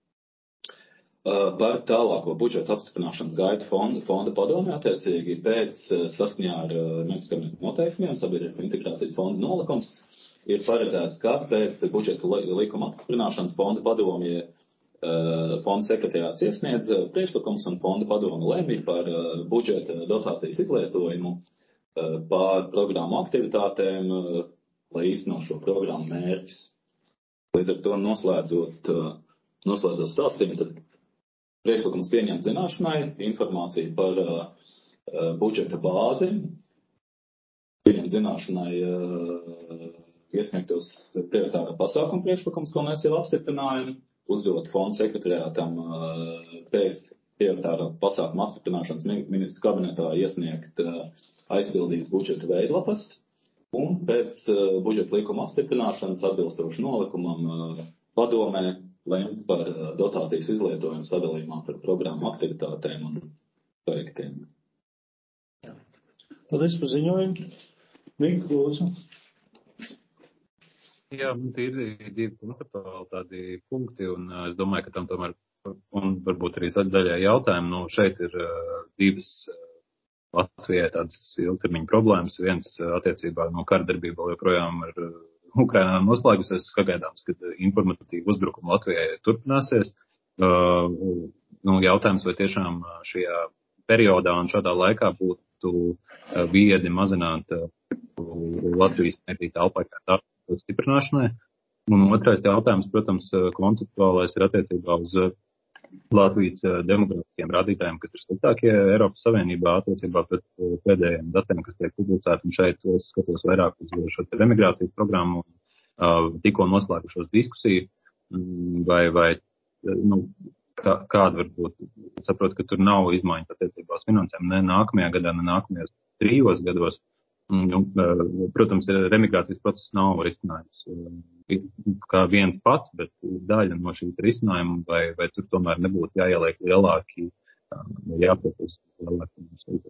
Par tālāko budžeta apstiprināšanas gaitu fonda, fonda padomē attiecīgi pēc saskaņā ar ministriem noteikumiem sabiedriskās integrācijas fonda nolikums ir paredzēts, ka pēc budžeta likuma apstiprināšanas fonda padomie fonda sekretariāts iesniedz priekšlikums un fonda padomu lemj par budžeta dotācijas izlietojumu par programmu aktivitātēm, lai īstenot šo programmu mērķus. Līdz ar to noslēdzot, noslēdzot stāstījumu, tad priekšlikums pieņemt zināšanai, informāciju par uh, budžeta bāzi, pieņemt zināšanai uh, iesniegtos prioritāra pasākumu priekšlikums, ko mēs jau apstiprinājam, uzdot fonda sekretariātam uh, pēc prioritāra pasākuma apstiprināšanas ministru kabinetā iesniegt uh, aizpildītas budžeta veidlapas, un pēc uh, budžeta likuma apstiprināšanas atbilstoši nolikumam uh, padomē lemt par dotācijas izlietojumu sadalījumā par programmu aktivitātēm un projektiem. Paldies par ziņojumu. Mika, lūdzu. Jā, ir divi principāli tādi punkti, un es domāju, ka tam tomēr, un varbūt arī daļai jautājumi, nu, šeit ir uh, divas Latvijai tādas ilgtermiņa problēmas. Viens attiecībā no kara darbībā joprojām ir Ukrainā noslēgusies, sagaidāms, ka informatīva uzbrukuma Latvijai turpināsies. Uh, nu, jautājums, vai tiešām šajā periodā un šādā laikā būtu uh, viedi mazināt uh, Latvijas mediju telpai kā tādu stiprināšanai. Un otrais jautājums, protams, konceptuālais ir attiecībā uz uh, Latvijas uh, demogrāfiskiem rādītājiem, kas ir sliktākie Eiropas Savienībā attiecībā pret uh, pēdējiem datiem, kas tiek publicēti. Un šeit es skatos vairāk uz šo emigrācijas programmu un uh, tikko noslēgušos diskusiju, vai, vai nu, kā, kāda var būt. Saprotu, ka tur nav izmaiņas attiecībā uz finansēm ne nākamajā gadā, ne nākamajos trijos gados. Un, uh, protams, emigrācijas process nav risinājums kā viens pats, bet daļa no šīs risinājuma, vai, vai tur tomēr nebūtu jāieliek lielāki, jāpietas lielāki.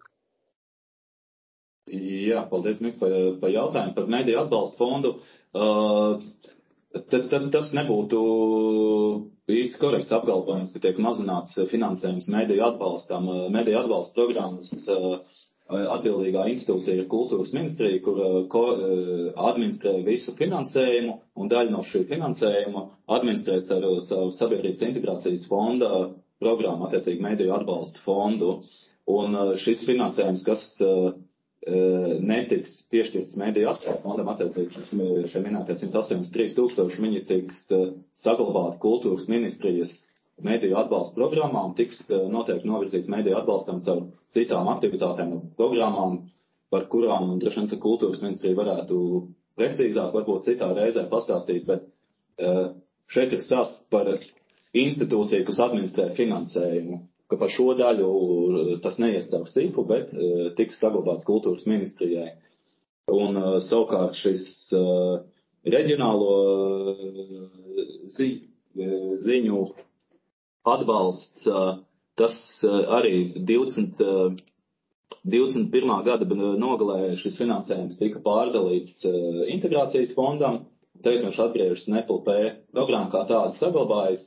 Jā, paldies, Mik, par, par jautājumu par mediju atbalstu fondu. Uh, tad, tad tas nebūtu īsti korekts apgalvojums, ka tiek mazināts finansējums mediju atbalstam. Mediju atbalsta programmas uh, atbildīgā institūcija ir kultūras ministrija, kur ko, administrē visu finansējumu, un daļa no šī finansējuma administrē ar, ar sabiedrības integrācijas fonda programmu, attiecīgi mediju atbalsta fondu. Un šis finansējums, kas netiks piešķirts mediju atbalsta fondam, attiecīgi šie minētie simt astoņdesmit trīs tūkstoši, viņi tiks saglabāti kultūras ministrijas mediju atbalsta programmām, tiks noteikti novirzīts mediju atbalstam caur citām aktivitātēm un programmām, par kurām droši vien kultūras ministrija varētu precīzāk, varbūt citā reizē pastāstīt, bet uh, šeit ir stāsts par institūciju, kas administrē finansējumu, ka par šo daļu tas neies caur sīku, bet uh, tiks saglabāts kultūras ministrijai. Un uh, savukārt šis uh, reģionālo uh, zi, uh, ziņu atbalsts, tas arī divdesmit, divdesmit pirmā gada nogalē šis finansējums tika pārdalīts integrācijas fondam. Tagad viņš atgriežas N E P L P programma kā tāda saglabājas.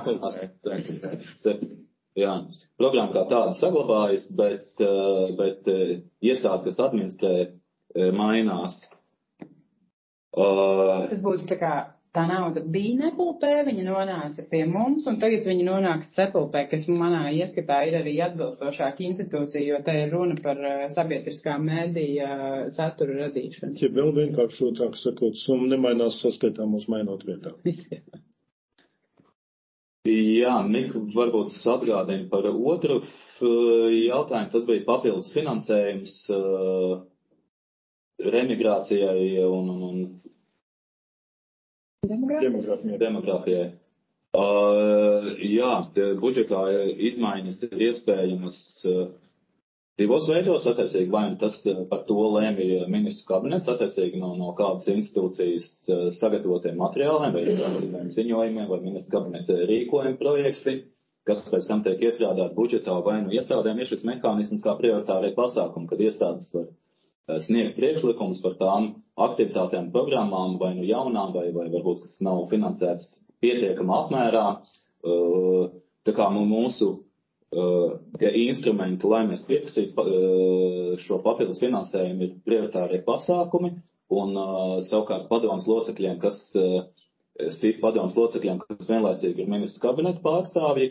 Jā, programma kā tāda saglabājas, bet, bet iestāde, kas administrē, mainās. Tas būtu tā kā tā nauda bija N E P L P, viņa nonāca pie mums, un tagad viņa nonāks S E P L P, kas manā ieskatā ir arī atbilstošāka institūcija, jo te ir runa par sabiedriskā mēdīja satura radīšanu. Ja vēl vienkāršotāk sakot, summa nemainās saskaitāmos mainot vietā. Jā, Mika, varbūt es atgādinu par otru jautājumu. Tas bija papildus finansējums uh, remigrācijai un, un, un Demogrāfijai. Demogrāfijai. Uh, jā, budžetā izmaiņas ir iespējamas uh, divos veidos, attiecīgi, vai tas par to lēmīja ministru kabinets, attiecīgi no, no kādas institūcijas sagatavotiem materiāliem, vai ziņojumiem, vai ministru kabineta rīkojumi projekti, kas pēc tam tiek iestrādāt budžetā, vai nu iestādēm ir šis mehānisms kā prioritārie pasākumi, kad iestādes var sniegt priekšlikums par tām aktivitātēm, programmām, vai nu jaunām, vai, vai varbūt, kas nav finansētas pietiekamā apmērā. Tā kā mūsu ja instrumenti, lai mēs pieprasītu šo papildus finansējumu, ir prioritārie pasākumi, un savukārt padomas locekļiem, kas SIF padomas locekļiem, kas vienlaicīgi ir ministru kabineta pārstāvji,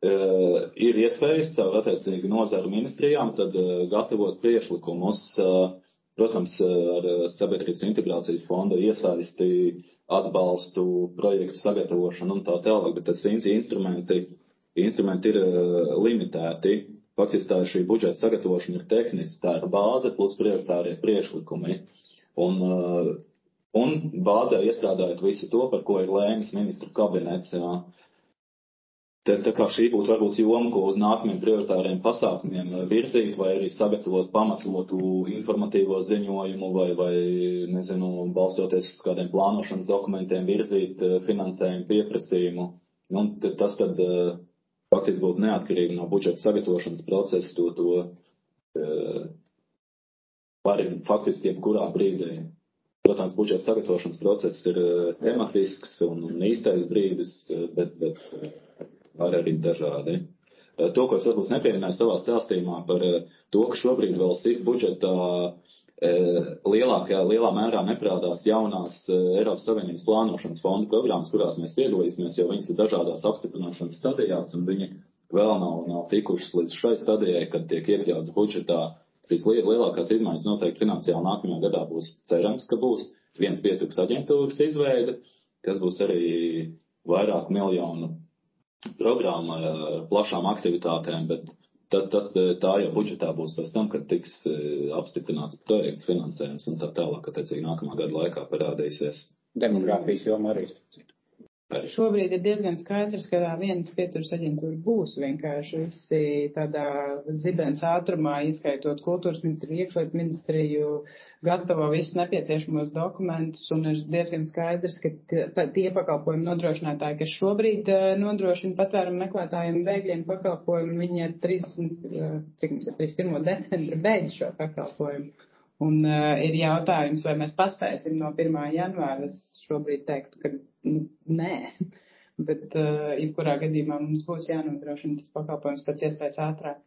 ir iespējas caur attiecīgi nozaru ministrijām tad gatavot priekšlikumus, protams, ar sabiedrības integrācijas fonda iesaisti, atbalstu, projektu sagatavošanu un tā tālāk, bet tas instrumenti Instrumenti ir uh, limitēti. Faktiski tā šī budžeta sagatavošana ir tehniski, tā ir bāze plus prioritārie priekšlikumi. Un, uh, un bāzē iestrādājot visu to, par ko ir lēmis ministru kabinets. Jā. Tā, tā kā šī būtu varbūt joma, ko uz nākamiem prioritāriem pasākumiem virzīt, vai arī sagatavot pamatotu informatīvo ziņojumu, vai, vai nezinu, balstoties uz kādiem plānošanas dokumentiem virzīt finansējumu pieprasījumu. Un tas tad uh, faktiski būtu neatkarīgi no budžeta sagatavošanas procesa, to, to e, var faktiski jebkurā brīdī. Protams, budžeta sagatavošanas process ir tematisks un, un īstais brīdis, bet, bet var arī dažādi. To, ko es varbūt nepieminēju savā stāstījumā par to, ka šobrīd vēl SIF budžetā e, lielākajā, lielā mērā neprādās jaunās e, Eiropas Savienības plānošanas fonda programmas, kurās mēs piedalīsimies, jo viņas ir dažādās apstiprināšanas stadijās, un viņi vēl nav, nav tikušas līdz šai stadijai, kad tiek iekļauts budžetā. Šīs lielākās izmaiņas noteikti finansiāli nākamajā gadā būs cerams, ka būs viens pieturas aģentūras izveide, kas būs arī vairāk miljonu programma ar plašām aktivitātēm, bet tad, tad tā jau budžetā būs pēc tam, kad tiks apstiprināts projekts, finansējums un tā tālāk, attiecīgi nākamā gada laikā parādīsies. Demogrāfijas joma arī. Šobrīd ir diezgan skaidrs, ka tā vienas pieturas aģentūra būs vienkārši visi tādā zibens ātrumā, izskaitot kultūras ministriju, iekšlietu ministriju, gatavo visus nepieciešamos dokumentus, un ir diezgan skaidrs, ka tie pakalpojumu nodrošinātāji, kas šobrīd nodrošina patvērumu meklētājiem bēgļiem pakalpojumu, viņi ir trīsdesmit pirmā decembra beidz šo pakalpojumu. Un uh, ir jautājums, vai mēs paspēsim no pirmā janvāra. Es šobrīd teiktu, ka nu, nē, bet uh, jebkurā gadījumā mums būs jānodrošina tas pakalpojums pēc iespējas ātrāk.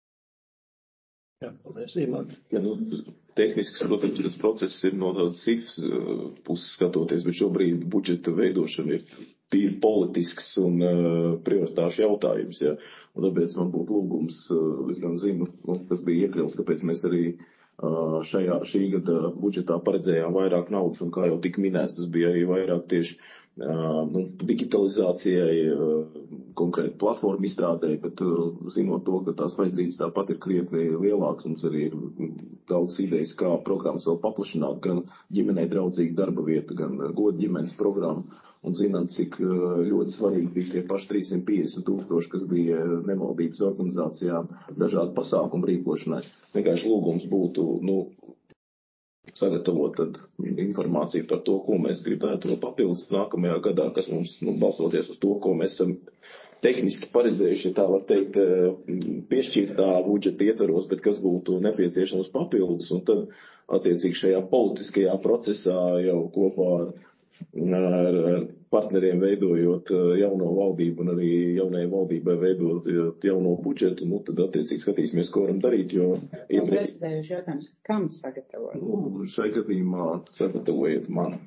Jā, paldies, Imants. Ja, nu, tehnisks, protams, tas process ir no tādas SIF puses skatoties, bet šobrīd budžeta veidošana ir tīri politisks un uh, prioritāšu jautājums. Ja. Un tāpēc man būtu lūgums, uh, es gan zinu, nu, tas bija iekļauts, kāpēc mēs arī Uh, šajā, šī gada budžetā paredzējām vairāk naudas, un kā jau tik minēts, tas bija arī vairāk tieši uh, nu, digitalizācijai, uh, konkrēti platformu izstrādēji, bet uh, zinot to, ka tās vajadzības tāpat ir krietni lielāks, mums arī ir daudz idejas, kā programmas vēl paplašināt, gan ģimenei draudzīgu darba vietu, gan godu ģimenes programmu. Un zinām, cik ļoti svarīgi bija tie paši trīs simt piecdesmit tūkstoši, kas bija nevaldības organizācijām dažādu pasākumu rīkošanai. Vienkārši lūgums būtu, nu, sagatavot tad informāciju par to, ko mēs gribētu papildus nākamajā gadā, kas mums, nu, balstoties uz to, ko mēs esam tehniski paredzējuši, tā var teikt, piešķirtā budžeta ietvaros, bet kas būtu nepieciešams papildus, un tad attiecīgi šajā politiskajā procesā jau kopā ar ar partneriem veidojot jauno valdību un arī jaunajai valdībai veidot jauno budžetu, nu tad attiecīgi skatīsimies, ko varam darīt, jo... Ir precizējuši jautājums, kam sagatavot? Nu, šai gadījumā sagatavojiet man.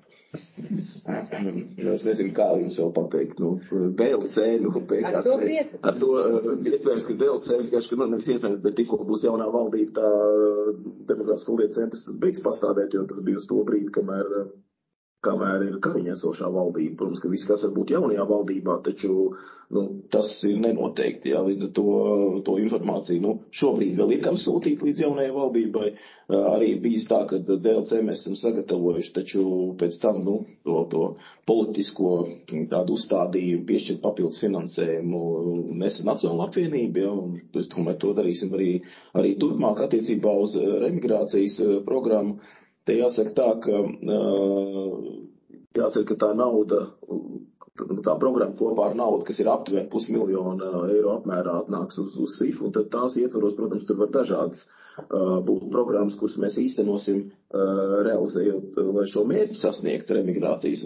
Es nezinu, kā jums jau pateikt, nu, D L C, nu, pēc ar to priecāt. Ar to, iespējams, ka D L C, vienkārši, ka, nu, nevis iespējams, bet tikko būs jaunā valdība, tā demokrātisko lietu centrs beigs pastāvēt, jo tas bija uz to brīdi, kamēr kamēr ir Kariņa esošā valdība. Protams, ka viss, kas var būt jaunajā valdībā, taču nu, tas ir nenoteikti. Jā, līdz ar to, to informāciju nu, šobrīd vēl ir kam sūtīt līdz jaunajai valdībai. Arī bijis tā, ka D L C mēs esam sagatavojuši, taču pēc tam nu, to, to politisko tādu uzstādījumu piešķirt papildus finansējumu nesa Nacionāla apvienība. Jā, un es domāju, to darīsim arī, arī turpmāk attiecībā uz remigrācijas programmu. Te jāsaka tā, ka, jāsaka, ka tā nauda, tā programma kopā ar naudu, kas ir aptuveni pusmiljona eiro apmērā atnāks uz, uz S I F, un tad tās ietvaros, protams, tur var dažādas būt programmas, kuras mēs īstenosim, realizējot, lai šo mērķi sasniegtu remigrācijas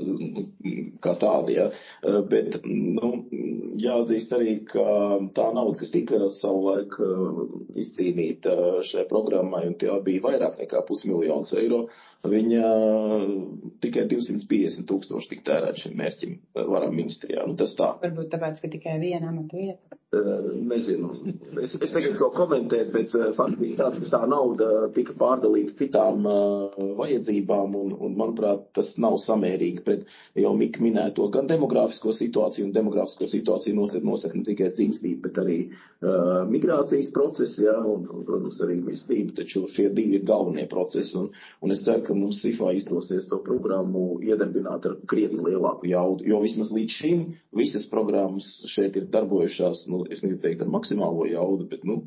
kā tādi. Ja. Bet, nu, jāatzīst arī, ka tā nauda, kas tika savulaik izcīnīta šajā programmai, un tie bija vairāk nekā pusmiljons eiro, viņa tikai divsimt piecdesmit tūkstoši tika tērēt šim mērķim varam ministrijā. Nu, tas tā. Varbūt tāpēc, ka tikai viena amata vieta. Nezinu. Es, es negribu to komentēt, bet fakts bija tāds, ka tā nauda tika pārdalīta citām uh, vajadzībām, un, un, manuprāt, tas nav samērīgi pret jau Mika minēto gan demogrāfisko situāciju, un demogrāfisko situāciju nosaka ne tikai dzimstība, bet arī uh, migrācijas procesi, jā, un, un, protams, arī mirstība, taču šie divi ir galvenie procesi, un, un es ceru, ka mums S I F A izdosies to programmu iedarbināt ar krietni lielāku jaudu, jo vismaz līdz šim visas programmas šeit ir darbojušās, nu, es negribu teikt ar maksimālo jaudu, bet, nu,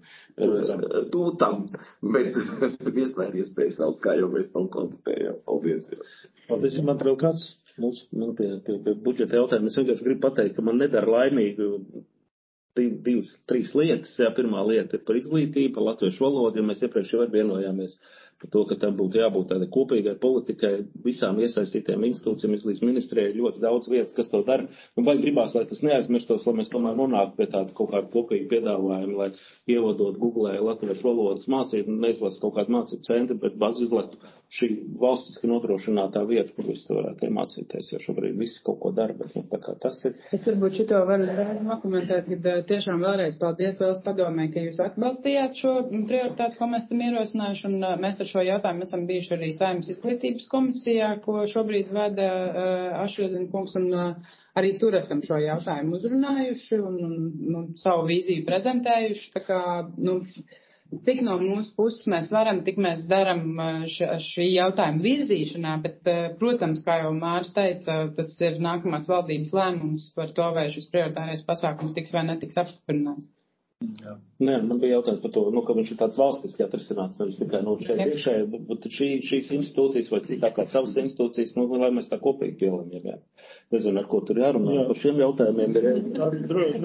tu tam, bet vienmēr iespēja saukt, kā jau mēs tam konstatējām. Paldies. Jā. Paldies, man vēl kāds, mums, man pie, pie, pie budžeta jautājuma, es vienkārši gribu pateikt, ka man nedara laimīgi div, divas, trīs lietas. Jā, pirmā lieta ir par izglītību, par latviešu valodu, jo mēs iepriekš jau vienojāmies par to, ka tam būtu jābūt tādai kopīgai politikai, visām iesaistītiem institūcijiem, izglītības ministrijai, ļoti daudz vietas, kas to dara. Nu, baigi gribās, lai tas neaizmirstos, lai mēs tomēr nonāktu pie tāda kaut kāda kopīga piedāvājuma, lai ievadot Googlē latviešu valodas mācību, neizlastu kaut kādu mācību centru, bet baz izlektu šī valstiski nodrošinātā vieta, kur visi to varētu mācīties, jo šobrīd visi kaut ko dara, bet nu, tā kā tas ir. Es varbūt šito varu dokumentēt, ka tiešām vēlreiz paldies Lielas padomē, ka jūs atbalstījāt šo prioritāti, ko mēs esam ierosinājuši, un mēs ar šo jautājumu esam bijuši arī Saeimas izglītības komisijā, ko šobrīd vada uh, Ašrēdina kungs, un uh, arī tur esam šo jautājumu uzrunājuši un, un, un savu vīziju prezentējuši, tā kā, nu, cik no mūsu puses mēs varam, tik mēs daram š, šī jautājuma virzīšanā, bet, protams, kā jau Māris teica, tas ir nākamās valdības lēmums par to, vai šis prioritārais pasākums tiks vai netiks apstiprināts. Jā. Nē, man bija jautājums par to, nu, ka viņš ir tāds valstiski atrisināts, nevis tikai no šeit iekšēji, bet šī, šīs institūcijas vai tā kā savas institūcijas, nu, lai mēs tā kopīgi pielēmjam, jā. Nezinu, ar ko tur jārunā, jā. Par šiem jautājumiem ir. Droši,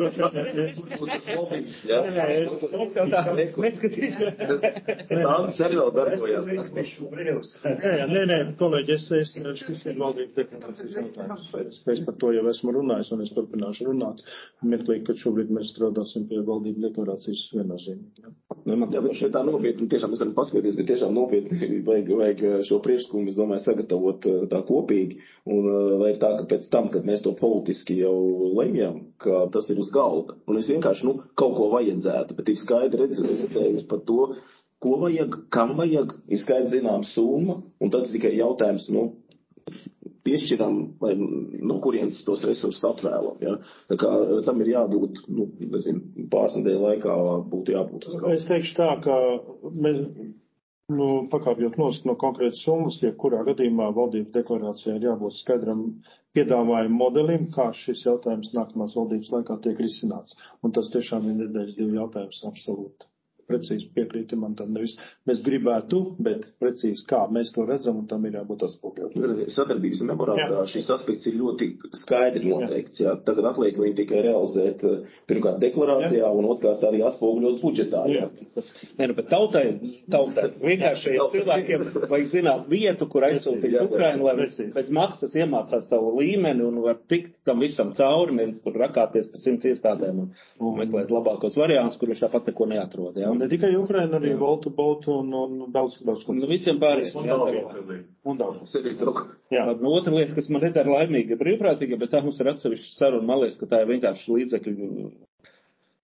droši. Jā, nē, es jau tā neskatīšu. Tādas arī vēl darbojās. Nē, nē, kolēģi, es, es, šis ir valdības deklarācijas jautājums. Es par to jau esmu runājis un es turpināšu runāt. Mirklīgi, ka šobrīd mēs strādāsim pie valdības deklarācijas viennozīmīgi. Jā, bet šeit tā nopietni, tiešām mēs varam paskatīties, bet tiešām nopietni vajag, vajag šo priekšlikumu, es domāju, sagatavot tā kopīgi, un lai ir tā, ka pēc tam, kad mēs to politiski jau lemjam, ka tas ir uz galda, un es vienkārši, nu, kaut ko vajadzētu, bet ir skaidri redzējums par to, ko vajag, kam vajag, ir skaidri zinām summa, un tad tikai jautājums, nu, piešķiram, vai no kurienes tos resursus atvēlam. Ja? Tā kā tam ir jābūt, nu, nezinu, pāris nedēļu laikā būtu jābūt uz galvu. Es teikšu tā, ka mēs, nu, pakāpjot nost no konkrētas summas, tie kurā gadījumā valdības deklarācijā ir jābūt skaidram piedāvājumu modelim, kā šis jautājums nākamās valdības laikā tiek risināts. Un tas tiešām ir nedēļas divu jautājums absolūti. Precīzi piekrīti man tam nevis. Mēs gribētu, bet precīzi kā mēs to redzam, un tam ir jābūt atspoguļotam. Sadarbības memorādā šis aspekts ir ļoti skaidri noteikts. Jā. Tagad atliek viņu tikai realizēt pirmkārt deklarācijā, jā. Un otrkārt arī atspoguļot budžetā. Jā. Jā. Nē, nu, bet tautai, tautai vienkārši cilvēkiem vajag zināt vietu, kur aizsūtīt Ukrainu, lai pēc maksas iemācās savu līmeni un var tikt tam visam cauri, nevis kur rakāties pa simts iestādēm un, un meklēt labākos variants, kur viņš tāpat neko neatrod. Jā. Ne tikai Ukraina, arī Volta, Bolta un, un daudz, daudz. Nu, visiem pārējiem. Un daudz. Jā. Nu, otra lieta, kas man nedara laimīgi, ir brīvprātīga, bet tā mums ir atsevišķa saruna, man liekas, ka tā ir vienkārši līdzekļu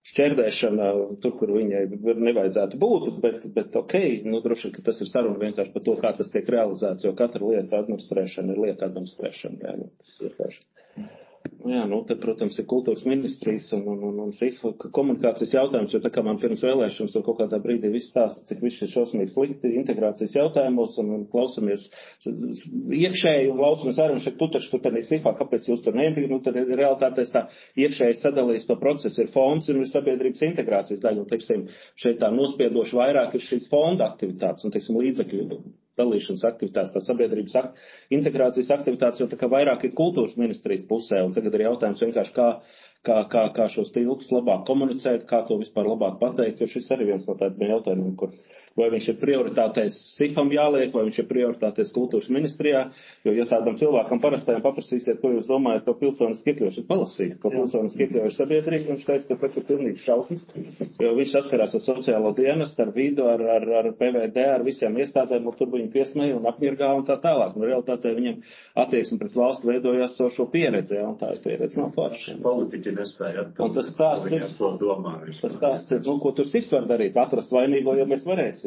šķērdēšana tur, kur viņai nevajadzētu būt, bet, bet ok, nu, droši, ka tas ir saruna vienkārši par to, kā tas tiek realizēts, jo katra lieta administrēšana ir lieta administrēšana. Jā, nu, tas ir vienkārši. Jā, nu, te, protams, ir kultūras ministrijas un, un, un, un S I F komunikācijas jautājums, jo tā kā man pirms vēlēšanas tur kaut kādā brīdī viss stāsta, cik viss ir šausmīgi slikti integrācijas jautājumos un, un klausamies iekšēji un klausamies arī, un šeit tu taču tur tādā S I F-ā, kāpēc jūs tur neintegrēt, nu, tad realitātēs tā iekšēji sadalīs to procesu, ir fonds un ir sabiedrības integrācijas daļa, un, teiksim, šeit tā nospiedoši vairāk ir šīs fonda aktivitātes un, teiksim, līdzekļu dalīšanas aktivitātes, tā sabiedrības akt, integrācijas aktivitātes, jo tā kā vairāk ir kultūras ministrijas pusē, un tagad ir jautājums vienkārši, kā, kā, kā, kā šos tilkus labāk komunicēt, kā to vispār labāk pateikt, jo šis arī viens no tādiem jautājumiem, kur vai viņš ir prioritātēs S I F-am jāliek, vai viņš ir prioritātēs kultūras ministrijā, jo, ja tādam cilvēkam parastajam paprasīsiet, ko jūs domājat, to pilsoniski iekļaušat palasīt, ko pilsoniski iekļauj sabiedrību, viņš teiks, ka tas ir pilnīgi šausmas, jo viņš saskarās ar sociālo dienestu, ar vidu, ar, ar, ar P V D, ar visiem iestādēm, un tur viņi piesmēja un apmirgā un tā tālāk. Nu, realitātē viņam attieksme pret valstu veidojās ar šo pieredzi, ja, un tā ir pieredze nav forša. Politiķi nespēja atpildīt. Un tas stāsts ir, to domā, tas stāsts ir, nu, ko tur S I F var darīt, atrast vainīgo, ja mēs varēsim.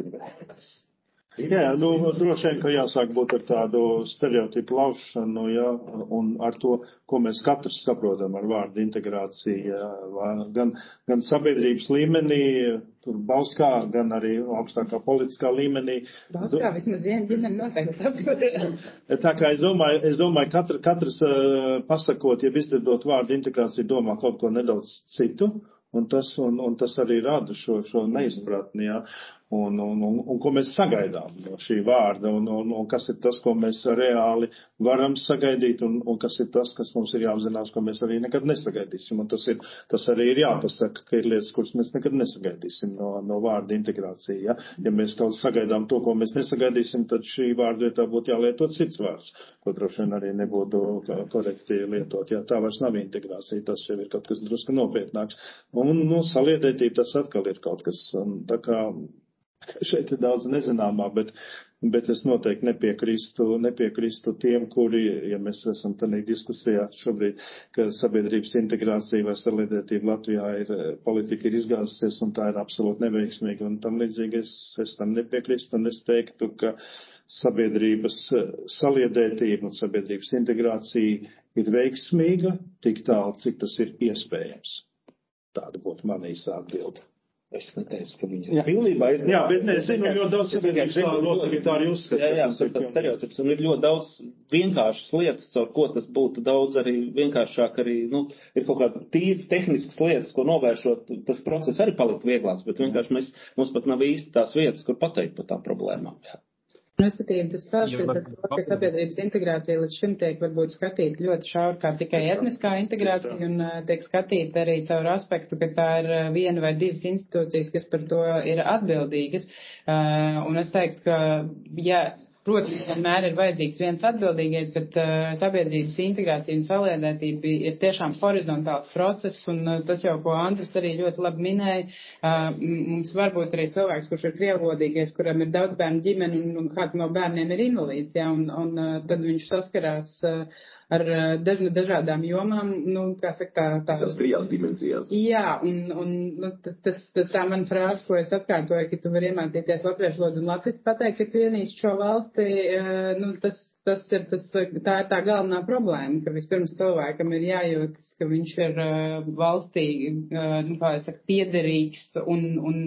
Jā, nu, droši vien, ka jāsāk būt ar tādu stereotipu laušanu, jā, un ar to, ko mēs katrs saprotam ar vārdu integrācija, gan, gan sabiedrības līmenī, tur Bauskā, gan arī augstākā politiskā līmenī. Bauskā vismaz viena ģimene noteikti saprot. Tā kā es domāju, es domāju, katra, katrs pasakot, ja izdzirdot vārdu integrācija, domā kaut ko nedaudz citu. Un tas, un, un tas arī rada šo, šo neizpratni, jā, un, un, un, un ko mēs sagaidām no šī vārda, un, un, un kas ir tas, ko mēs reāli varam sagaidīt, un, un kas ir tas, kas mums ir jāapzinās, ko mēs arī nekad nesagaidīsim. Un tas, ir, tas arī ir jāpasaka, ka ir lietas, kuras mēs nekad nesagaidīsim no, no vārda integrācija. Ja? Ja mēs kaut sagaidām to, ko mēs nesagaidīsim, tad šī vārda vietā būtu jālietot cits vārds, ko droši vien arī nebūtu korekti lietot. Ja? Tā vairs nav integrācija, tas jau ir kaut kas drusku nopietnāks. Un, nu, saliedētība tas atkal ir kaut kas, tā kā šeit ir daudz nezināmā, bet, bet es noteikti nepiekrīstu, nepiekrīstu tiem, kuri, ja mēs esam tādā diskusijā šobrīd, ka sabiedrības integrācija vai saliedētība Latvijā ir, politika ir izgāzusies un tā ir absolūti neveiksmīga un tam līdzīgi es, es tam nepiekrīstu un es teiktu, ka sabiedrības saliedētība un sabiedrības integrācija ir veiksmīga tik tālu, cik tas ir iespējams. Tāda būtu mana īsā atbilde. Es neteicu, ka viņi ir pilnībā izdevuši. Jā, bet es zinu, ļoti daudz sabiedrības tā arī uzskata. Jā, jā, tas ir tāds stereotips. Un ir ļoti daudz vienkāršas lietas, caur ko tas būtu daudz arī vienkāršāk arī, nu, ir kaut kāda tīri tehniskas lietas, ko novēršot, tas process arī palikt vieglāks, bet vienkārši mēs, mums pat nav īsti tās vietas, kur pateikt par tām problēmām. Jā. Respektīvi, tas stāsts ir par to, ka sabiedrības integrācija līdz šim tiek varbūt skatīta ļoti šauri kā tikai etniskā integrācija un tiek skatīta arī caur aspektu, ka tā ir viena vai divas institūcijas, kas par to ir atbildīgas. Un es teiktu, ka, ja, protams, vienmēr ir vajadzīgs viens atbildīgais, bet uh, sabiedrības integrācija un saliedētība ir tiešām horizontāls process, un uh, tas jau, ko Andris arī ļoti labi minēja, uh, mums varbūt arī cilvēks, kurš ir krievlodīgais, kuram ir daudz bērnu ģimeni, un, un kāds no bērniem ir invalīds, ja, un, un uh, tad viņš saskarās uh, ar daž, dažādām jomām, nu, kā saka, tā... tā Tās trijās dimensijās. Jā, un, un nu, tas, tā man frāze, ko es atkārtoju, ka tu vari iemācīties latviešu valodu un latviski pateikt, ka tu ienīsti šo valsti, nu, tas, tas ir, tas, tā ir tā galvenā problēma, ka vispirms cilvēkam ir jājūtas, ka viņš ir valstī, nu, kā es saku, piederīgs un, un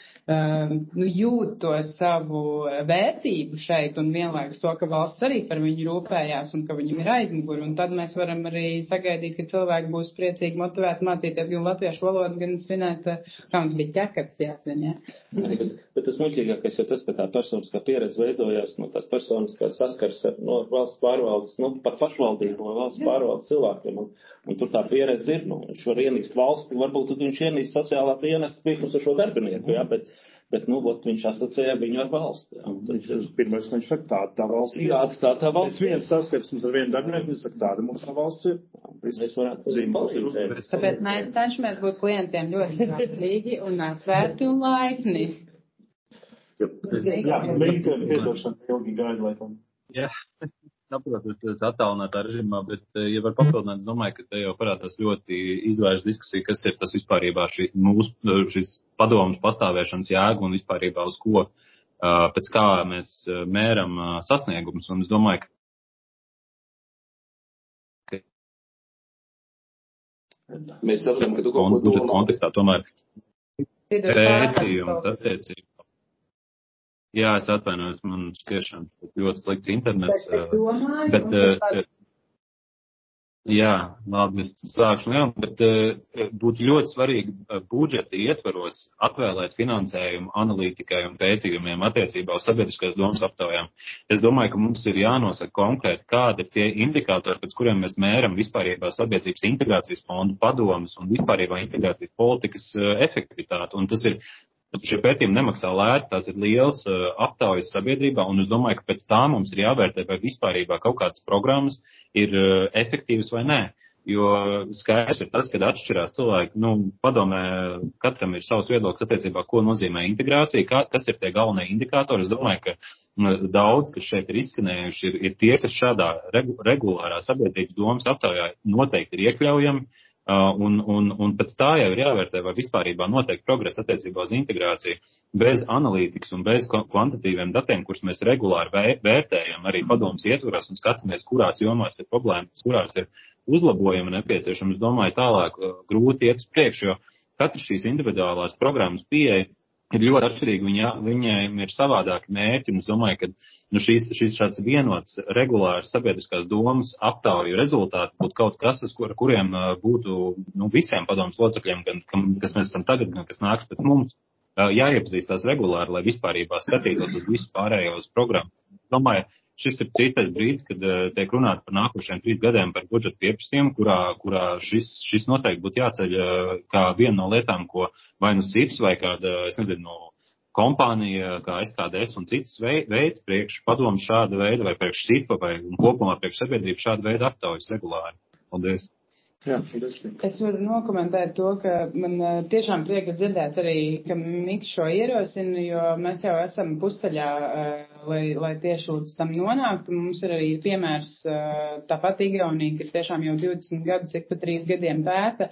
Uh, nu, jūt to savu vērtību šeit un vienlaikus to, ka valsts arī par viņu rūpējās un ka viņam ir aizmuguri. Un tad mēs varam arī sagaidīt, ka cilvēki būs priecīgi motivēti mācīties gan latviešu valodu, gan svinēt, kā mums bija ķekats jāzina. Ja? Bet, bet tas muļķīgākais ir tas, ka tā personiskā pieredze veidojās no tās personiskās saskars ar no valsts pārvaldes, nu, pat pašvaldību no valsts pārvaldes cilvēkiem. Un, un tur tā pieredze ir, nu, viņš var ienīst valsti, varbūt viņš ienīst sociālā dienesta pieklausošo darbinieku, jā, bet Bet, nu, ot, viņš asociēja viņu ar valsti. Jā. Viņš pirmais, ka viņš saka, tā, tā valsts ir. Jā, tā, tā valsts ir. Viens saskarsmes ar vienu darbinieku, viņš saka, tāda mums tā valsts ir. Mēs varētu zīmēt. Tāpēc mēs cenšamies būt klientiem ļoti prātīgi un atvērti un laipni. Jā, Linka, piedošana, ilgi gaida, laikam. Jā. saprotu, tas attālinātā režīmā, bet, ja var papildināt, es domāju, ka te jau parādās ļoti izvērsta diskusija, kas ir tas vispārībā šī mūsu, šis padomus pastāvēšanas jēga un vispārībā uz ko, pēc kā mēs mēram sasniegumus. Un es domāju, ka mēs saprotam, ka tu kaut ko domā. Kontekstā tomēr pētījums, attiecība. Jā, es atvainojos, man tiešām ļoti slikts internets. Bet es domāju, bet, bet, jā, labi, es sākšu no jauna, bet būtu ļoti svarīgi budžeta ietvaros atvēlēt finansējumu analītikai un pētījumiem attiecībā uz sabiedriskās domas aptaujām. Es domāju, ka mums ir jānosaka konkrēti, kādi ir tie indikātori, pēc kuriem mēs mēram vispārībā sabiedrības integrācijas fondu padomas un vispārībā integrācijas politikas efektivitāti. Un tas ir Šie pētījumi nemaksā lēti, tās ir liels uh, aptaujas sabiedrībā, un es domāju, ka pēc tā mums ir jāvērtē, vai vispārībā kaut kādas programmas ir uh, efektīvas vai nē. Jo skaidrs ir tas, kad atšķirās cilvēki, nu, padomē, katram ir savs viedoklis attiecībā, ko nozīmē integrācija, kā, kas ir tie galvenie indikātori. Es domāju, ka uh, daudz, kas šeit ir izskanējuši, ir, ir tie, kas šādā regu, regulārā sabiedrības domas aptaujā noteikti ir iekļaujami. Uh, un, un, un pēc tā jau ir jāvērtē, vai vispārībā notiek progress attiecībā uz integrāciju. Bez analītikas un bez kvantitīviem datiem, kurus mēs regulāri vērtējam, arī padomus ietvaros un skatāmies, kurās jomās ir problēmas, kurās ir uzlabojumi nepieciešami. Es domāju, tālāk uh, grūti iet uz priekšu, jo katra šīs individuālās programmas pieeja ir ļoti atšķirīga, viņa, viņiem ir savādāki mērķi, un es domāju, ka nu, šīs, šīs šāds vienots regulārs sabiedriskās domas aptauju rezultāti būtu kaut kas, ar kuriem būtu nu, visiem padomus locekļiem, gan, kas mēs esam tagad, gan kas nāks pēc mums, jāiepazīstās regulāri, lai vispārībā skatītos uz visu pārējos programmu. Es domāju, šis ir cīstais brīdis, kad uh, tiek runāts par nākošajiem trīs gadiem par budžeta pieprasījumu, kurā, kurā šis, šis noteikti būtu jāceļ uh, kā viena no lietām, ko vai nu S I P S vai kāda, es nezinu, no kompānija, kā S K D S un citas veids priekš padomu šāda veida vai priekš S I P A vai kopumā priekš sabiedrību šāda veida aptaujas regulāri. Paldies. Jā, es varu nokomentēt to, ka man tiešām prieka dzirdēt arī, ka Miks šo ierosina, jo mēs jau esam pusceļā, lai, lai tieši līdz tam nonāktu. Mums ir arī piemērs tāpat Igaunija, ka tiešām jau divdesmit gadus, ik pa trīs gadiem pēta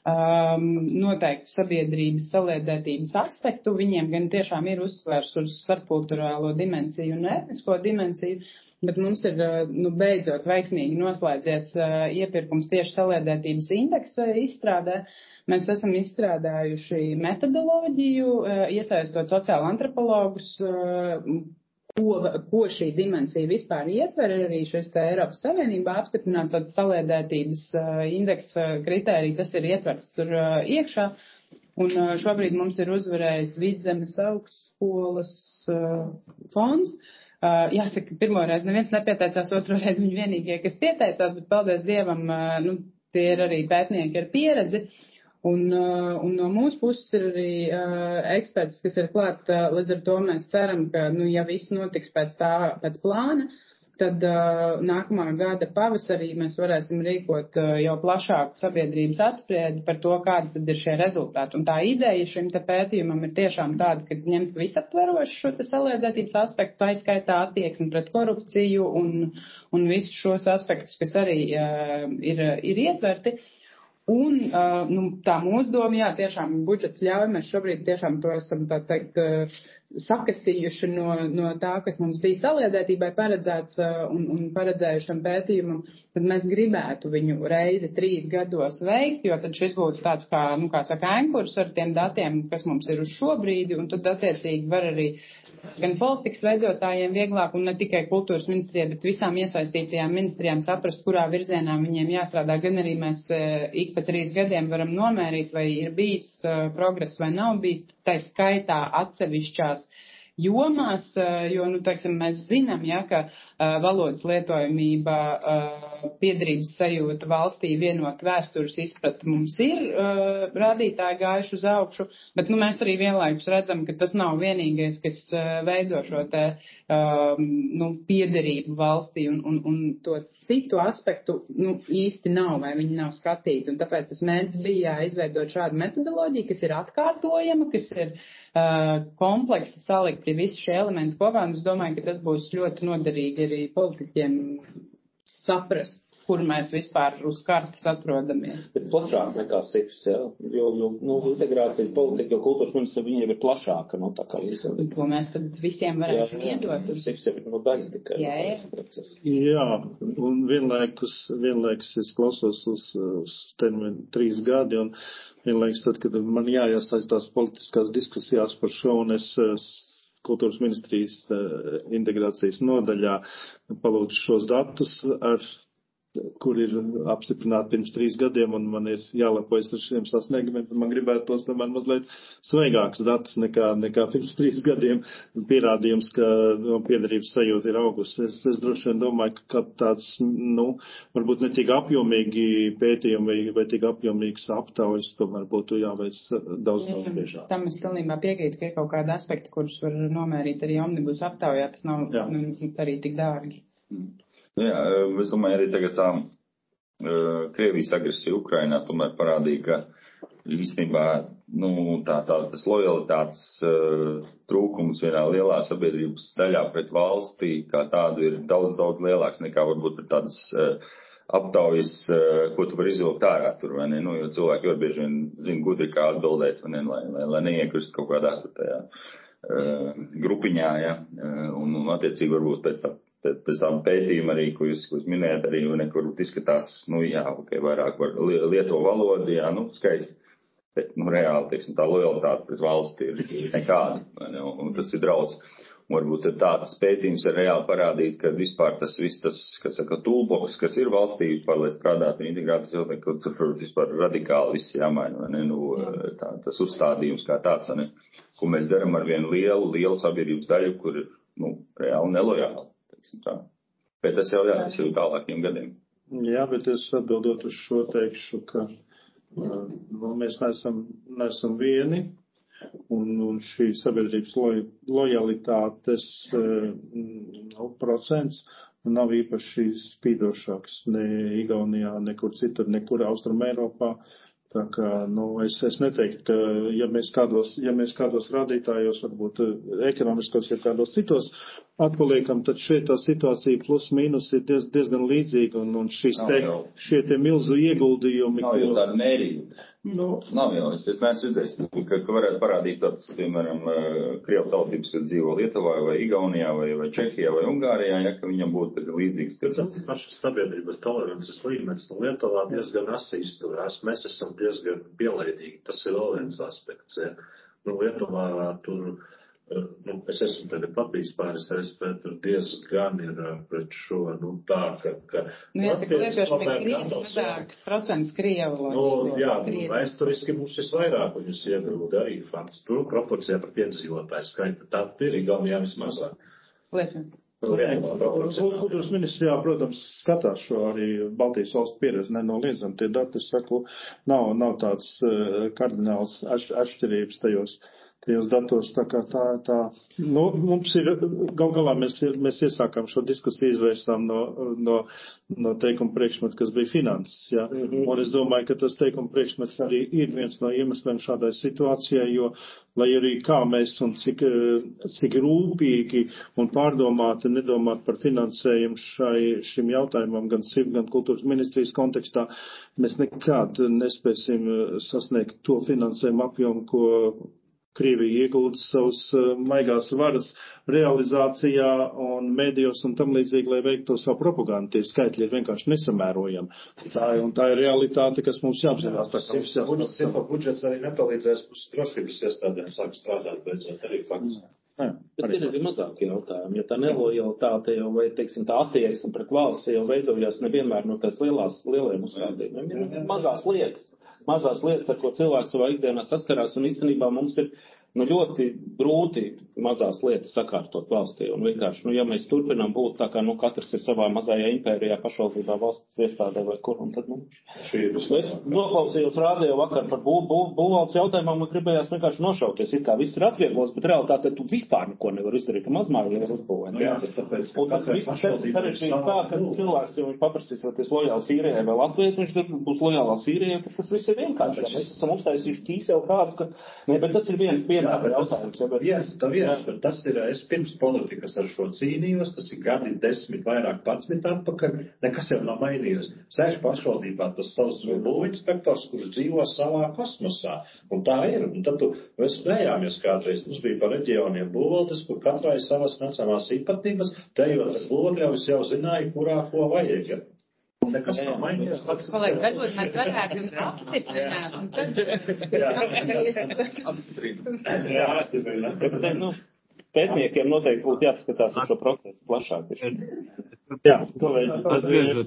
um, noteiktu sabiedrības saliedētības aspektu. Viņiem gan tiešām ir uzsvers uz starpkulturālo dimensiju un etnisko dimensiju. Bet mums ir, nu, beidzot veiksmīgi noslēdzies uh, iepirkums tieši saliedētības indeksa izstrādē. Mēs esam izstrādājuši metodoloģiju, uh, iesaistot sociālu antropologus, uh, ko, ko šī dimensija vispār ietver. Arī šis te Eiropas Savienībā apstiprināts tāds saliedētības uh, indeksa kritērija, tas ir ietverts tur uh, iekšā. Un uh, šobrīd mums ir uzvarējis Vidzemes augstskolas uh, fonds. Uh, jāsaka, pirmoreiz neviens nepieteicās, otroreiz viņi vienīgie, kas pieteicās, bet paldies Dievam, uh, nu, tie ir arī pētnieki ar pieredzi. Un, uh, un no mūsu puses ir arī uh, eksperts, kas ir klāt, uh, līdz ar to mēs ceram, ka, nu, ja viss notiks pēc tā, pēc plāna, tad uh, nākamā gada pavasarī mēs varēsim rīkot uh, jau plašāku sabiedrības apspriedi par to, kādi tad ir šie rezultāti. Un tā ideja šim te pētījumam ir tiešām tāda, ka ņemt visaptverošu šo te saliedētības aspektu, aizskaitā attieksmi pret korupciju un, un visus šos aspektus, kas arī uh, ir, ir ietverti. Un uh, nu, tā mūsu doma, jā, tiešām budžets ļauj, mēs šobrīd tiešām to esam, tā teikt, uh, sakasījuši no, no tā, kas mums bija saliedētībai paredzēts uh, un, un paredzējušam pētījumam, tad mēs gribētu viņu reizi trīs gados veikt, jo tad šis būtu tāds kā, nu, kā saka, ankurs ar tiem datiem, kas mums ir uz šo brīdi, un tad attiecīgi var arī gan politikas veidotājiem vieglāk, un ne tikai kultūras ministrijai, bet visām iesaistītajām ministrijām saprast, kurā virzienā viņiem jāstrādā, gan arī mēs uh, ik pa trīs gadiem varam nomērīt, vai ir bijis uh, progress vai nav bijis, tai skaitā atsevišķās jomās, jo, nu, teiksim, mēs zinām, ja, ka uh, valodas lietojamība, uh, piederības sajūta valstī, vienot vēstures izprat mums ir uh, rādītāji gājuši uz augšu, bet, nu, mēs arī vienlaikus redzam, ka tas nav vienīgais, kas uh, veido šo te, uh, nu, piederību valstī un, un, un to citu aspektu, nu, īsti nav, vai viņi nav skatīti, un tāpēc tas mērķis bija izveidot šādu metodoloģiju, kas ir atkārtojama, kas ir Uh, kompleksi salikti visi šie elementi kopā, un es domāju, ka tas būs ļoti noderīgi arī politiķiem saprast, kur mēs vispār uz kartas atrodamies. Bet plašāk nekā SIPS, jā, jo, jo nu, integrācijas politika, jo kultūras ministra viņiem ir plašāka, nu, tā kā visam. Ko mēs tad visiem varēsim iedot? SIPS jau ir no daļa tikai. Jā, jā. Jā, un vienlaikus, vienlaikus es klausos uz, uz ten trīs gadi, un vienlaikus tad, kad man jāiesaistās politiskās diskusijās par šo, un es kultūras ministrijas integrācijas nodaļā palūdzu šos datus ar kur ir apstiprināti pirms trīs gadiem, un man ir jālepojas ar šiem sasniegumiem, man gribētu tos tomēr mazliet svaigākus datus nekā, nekā pirms trīs gadiem pierādījums, ka no, piedarības sajūta ir augusi. Es, es droši vien domāju, ka tāds, nu, varbūt ne tik apjomīgi pētījumi vai, vai tik apjomīgs aptaujas, tomēr būtu jāveic daudz daudz biežāk. Tam es pilnībā piekrītu, ka ir kaut kādi aspekti, kurus var nomērīt arī omnibus aptaujā, tas nav nu, arī tik dārgi. Mm. Jā, es domāju, arī tagad tā Krievijas agresija Ukrainā tomēr parādīja, ka īstenībā, nu, tā, tā, tas lojalitātes trūkums vienā lielā sabiedrības daļā pret valstī, kā tādu ir daudz, daudz lielāks nekā varbūt pret tādas aptaujas, ko tu vari izvilkt ārā tur, vai ne, nu, jo cilvēki jau bieži vien zina gudri, kā atbildēt, vai ne, lai, lai, lai neiekrist kaut kādā tajā grupiņā, ja, un, un attiecīgi varbūt pēc tā pēc tām pētījuma arī, ko jūs, ko jūs minējat, arī nekur izskatās, nu jā, ok, vairāk var lieto valodu, jā, nu, skaisti. Bet, nu, reāli, teiksim, tā lojalitāte pret valsti ir nekāda, ne, un tas ir draudz. Un varbūt tāds pētījums ir reāli parādīt, ka vispār tas viss, tas, kas saka, toolbox, kas ir valstī, vispār, lai strādātu integrācijas jautājumā, ka tur vispār radikāli viss jāmaina, ne, nu, tā, tas uzstādījums kā tāds, ne, ko mēs daram ar vienu lielu, lielu sabiedrības daļu, kur ir, nu, reāli nelojāli. Tā. Bet tas jau jāatnes jau tālākiem gadiem. Jā, bet es atbildot uz šo teikšu, ka nu, mēs neesam, neesam vieni, un, un šī sabiedrības loj, lojalitātes nu, procents nav īpaši spīdošāks ne Igaunijā, nekur citur, nekur Austrum Eiropā. Tā kā, nu, es, es neteiktu, ka, ja mēs kādos, ja mēs kādos rādītājos, varbūt ekonomiskos, ja kādos citos atpaliekam, tad šeit tā situācija plus mīnus ir diez, diezgan līdzīga, un, un šis te, šie te milzu ieguldījumi. Nav jau tāda mērība. Nu, nav jau, es, es neesmu redzējis, ka, ka varētu parādīt tāds, piemēram, Krievu tautības, kad dzīvo Lietuvā vai Igaunijā vai, vai Čehijā vai Ungārijā, ja, ka viņam būtu līdzīgs. Pašas sabiedrības tolerances līmenis no Lietuvā diezgan asi izturās. Mēs esam diezgan pielaidīgi. Tas ir vēl viens aspekts. Ja. Nu, Lietuvā tur, nu, es esmu tagad papījis pāris reizes, bet tur diezgan ir pret šo, nu, tā, ka, ka nu, jāsaka, lietoši pie Krievu mazāks procents Krievu. Nu, jā, nu, vēsturiski mums visvairāk viņus iegrūda arī fakts. Tur proporcijā par piedzīvotāju skaitu. Tā ir Igaunijā vismazāk. Lietot. Kultūras ministrijā, protams, skatās šo arī Baltijas valstu pieredzi nenoliedzam. Tie dati, es saku, nav, nav tāds kardināls atšķirības tajos, tajos datos. Tā kā tā, tā, nu, mums ir, gal galā mēs, mēs iesākām šo diskusiju, izvērsām no, no, no teikuma priekšmeta, kas bija finanses, jā. Mm-hmm. Un es domāju, ka tas teikuma priekšmets arī ir viens no iemesliem šādai situācijai, jo, lai arī kā mēs un cik, cik rūpīgi un pārdomāti nedomāt par finansējumu šai, šim jautājumam, gan S I V, gan kultūras ministrijas kontekstā, mēs nekad nespēsim sasniegt to finansējumu apjomu, ko Krievija iegulda savus maigās varas realizācijā un medijos un tam līdzīgi, lai veiktu savu propagandu. Tie skaitļi ir vienkārši nesamērojami. Tā, un tā ir realitāte, kas mums jāapzinās. Tas ir budžets arī nepalīdzēs drošības iestādēm sāk strādāt, beidzot arī faktiski. Bet ir arī mazāki jautājumi, jo tā nelojalitāte jau, vai, teiksim, tā attieksme pret valsti jau veidojās nevienmēr no tās lielās, lieliem uzstādījumiem. Ir mazās lietas. Mazās lietas, ar ko cilvēks savā ikdienā saskarās, un īstenībā mums ir nu, ļoti grūti mazās lietas sakārtot valstī. Un vienkārši, nu, ja mēs turpinām būt tā, kā, nu, katrs ir savā mazajā impērijā, pašvaldībā, valsts iestādē vai kur, un tad, nu, es noklausījos rādījā vakar par bū, bū, būvvaldes jautājumam, un gribējās vienkārši nošauties, it kā viss ir atvieglots, bet realitāte tu vispār neko nevar izdarīt, ka mazmāju nevar uzbūvēt. Nu, jā, tāpēc, un tas viss sarežģīt tā, ka cilvēks, ja viņš paprasīs, vai tas lojāls Sīrijai vai Latvijai, viņš tur būs lojālā Sīrijai, ka tas viss ir vienkārši. Mēs esam uztaisījuši ķīseli kādu, ka, ne, bet tas ir viens piemērs. vienā jautājums. Viens, tā viens, bet tas ir, es pirms politikas ar šo cīnījos, tas ir gadi desmit, vairāk padsmit atpakaļ, nekas jau nav mainījies. Sēž pašvaldībā tas savs būvinspektors, kurš dzīvo savā kosmosā. Un tā ir. Un tad tu, mēs smējāmies kādreiz, mums bija pa reģioniem būvvaldes, kur katrai savas nacionālās īpatnības, te jau tas būvotļaus jau zināja, kurā ko vajag. Nekas nav mainījies. Kolēģi, varbūt mēs varētu apstiprināt. Un tad... Apstiprināt. Jā, apstiprināt. Nu, pētniekiem noteikti būtu jāpaskatās uz šo procesu plašāk. Jā, kolēģi. Atgriežot,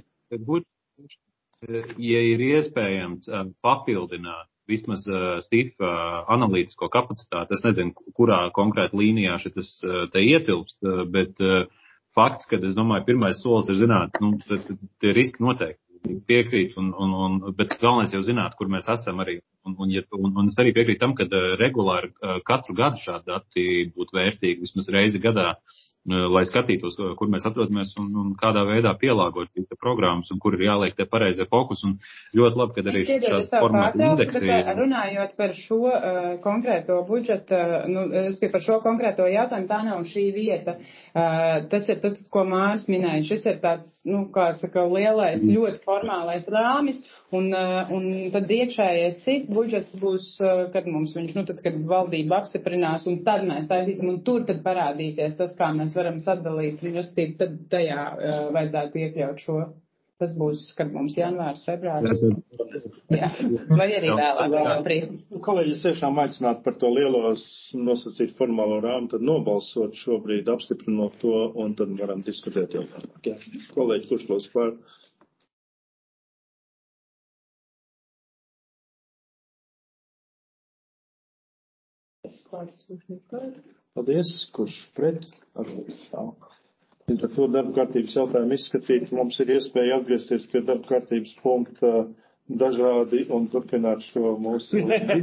ja ir iespējams papildināt vismaz T I F analītisko kapacitāti, es nezinu, kurā konkrēti līnijā šitas te ietilpst, bet fakts, ka, es domāju, pirmais solis ir zināt, nu, tie riski noteikti piekrīt, un, un, un, bet galvenais jau zināt, kur mēs esam arī. Un, un, un, un es arī piekrītu tam, ka regulāri katru gadu šādi dati būtu vērtīgi, vismaz reizi gadā, lai skatītos, kur mēs atrodamies un, un kādā veidā pielāgot šīs programmas un kur ir jāliek te pareizie fokus. Un ļoti labi, ka arī šāds formāta indeksi ir. Runājot par šo uh, konkrēto budžeta, nu, es pie par šo konkrēto jautājumu, tā nav šī vieta. Uh, tas ir tas, ko Māris minēja. Šis ir tāds, nu, kā saka, lielais, ļoti formālais rāmis. Un, uh, un tad iekšējais S I F budžets būs, uh, kad mums viņš, nu, tad, kad valdība apstiprinās, un tad mēs taisīsim, un tur tad parādīsies tas, kā mēs varam sadalīt, un restīvi tad tajā uh, vajadzētu iekļaut šo. Tas būs, kad mums janvārs, februārs. Jā, vai arī vēlāk. Kolēģis tiešām aicināt par to lielos nosacīt formālo rāmu, tad nobalsot šobrīd, apstiprinot to, un tad varam diskutēt jau. Jā. Kolēģi, kurš lūdzu pār? Paldies, kurš pret? Līdz ar to darba kārtības jautājumu izskatīt, mums ir iespēja atgriezties pie darba kārtības punkta dažādi un turpināt šo mūsu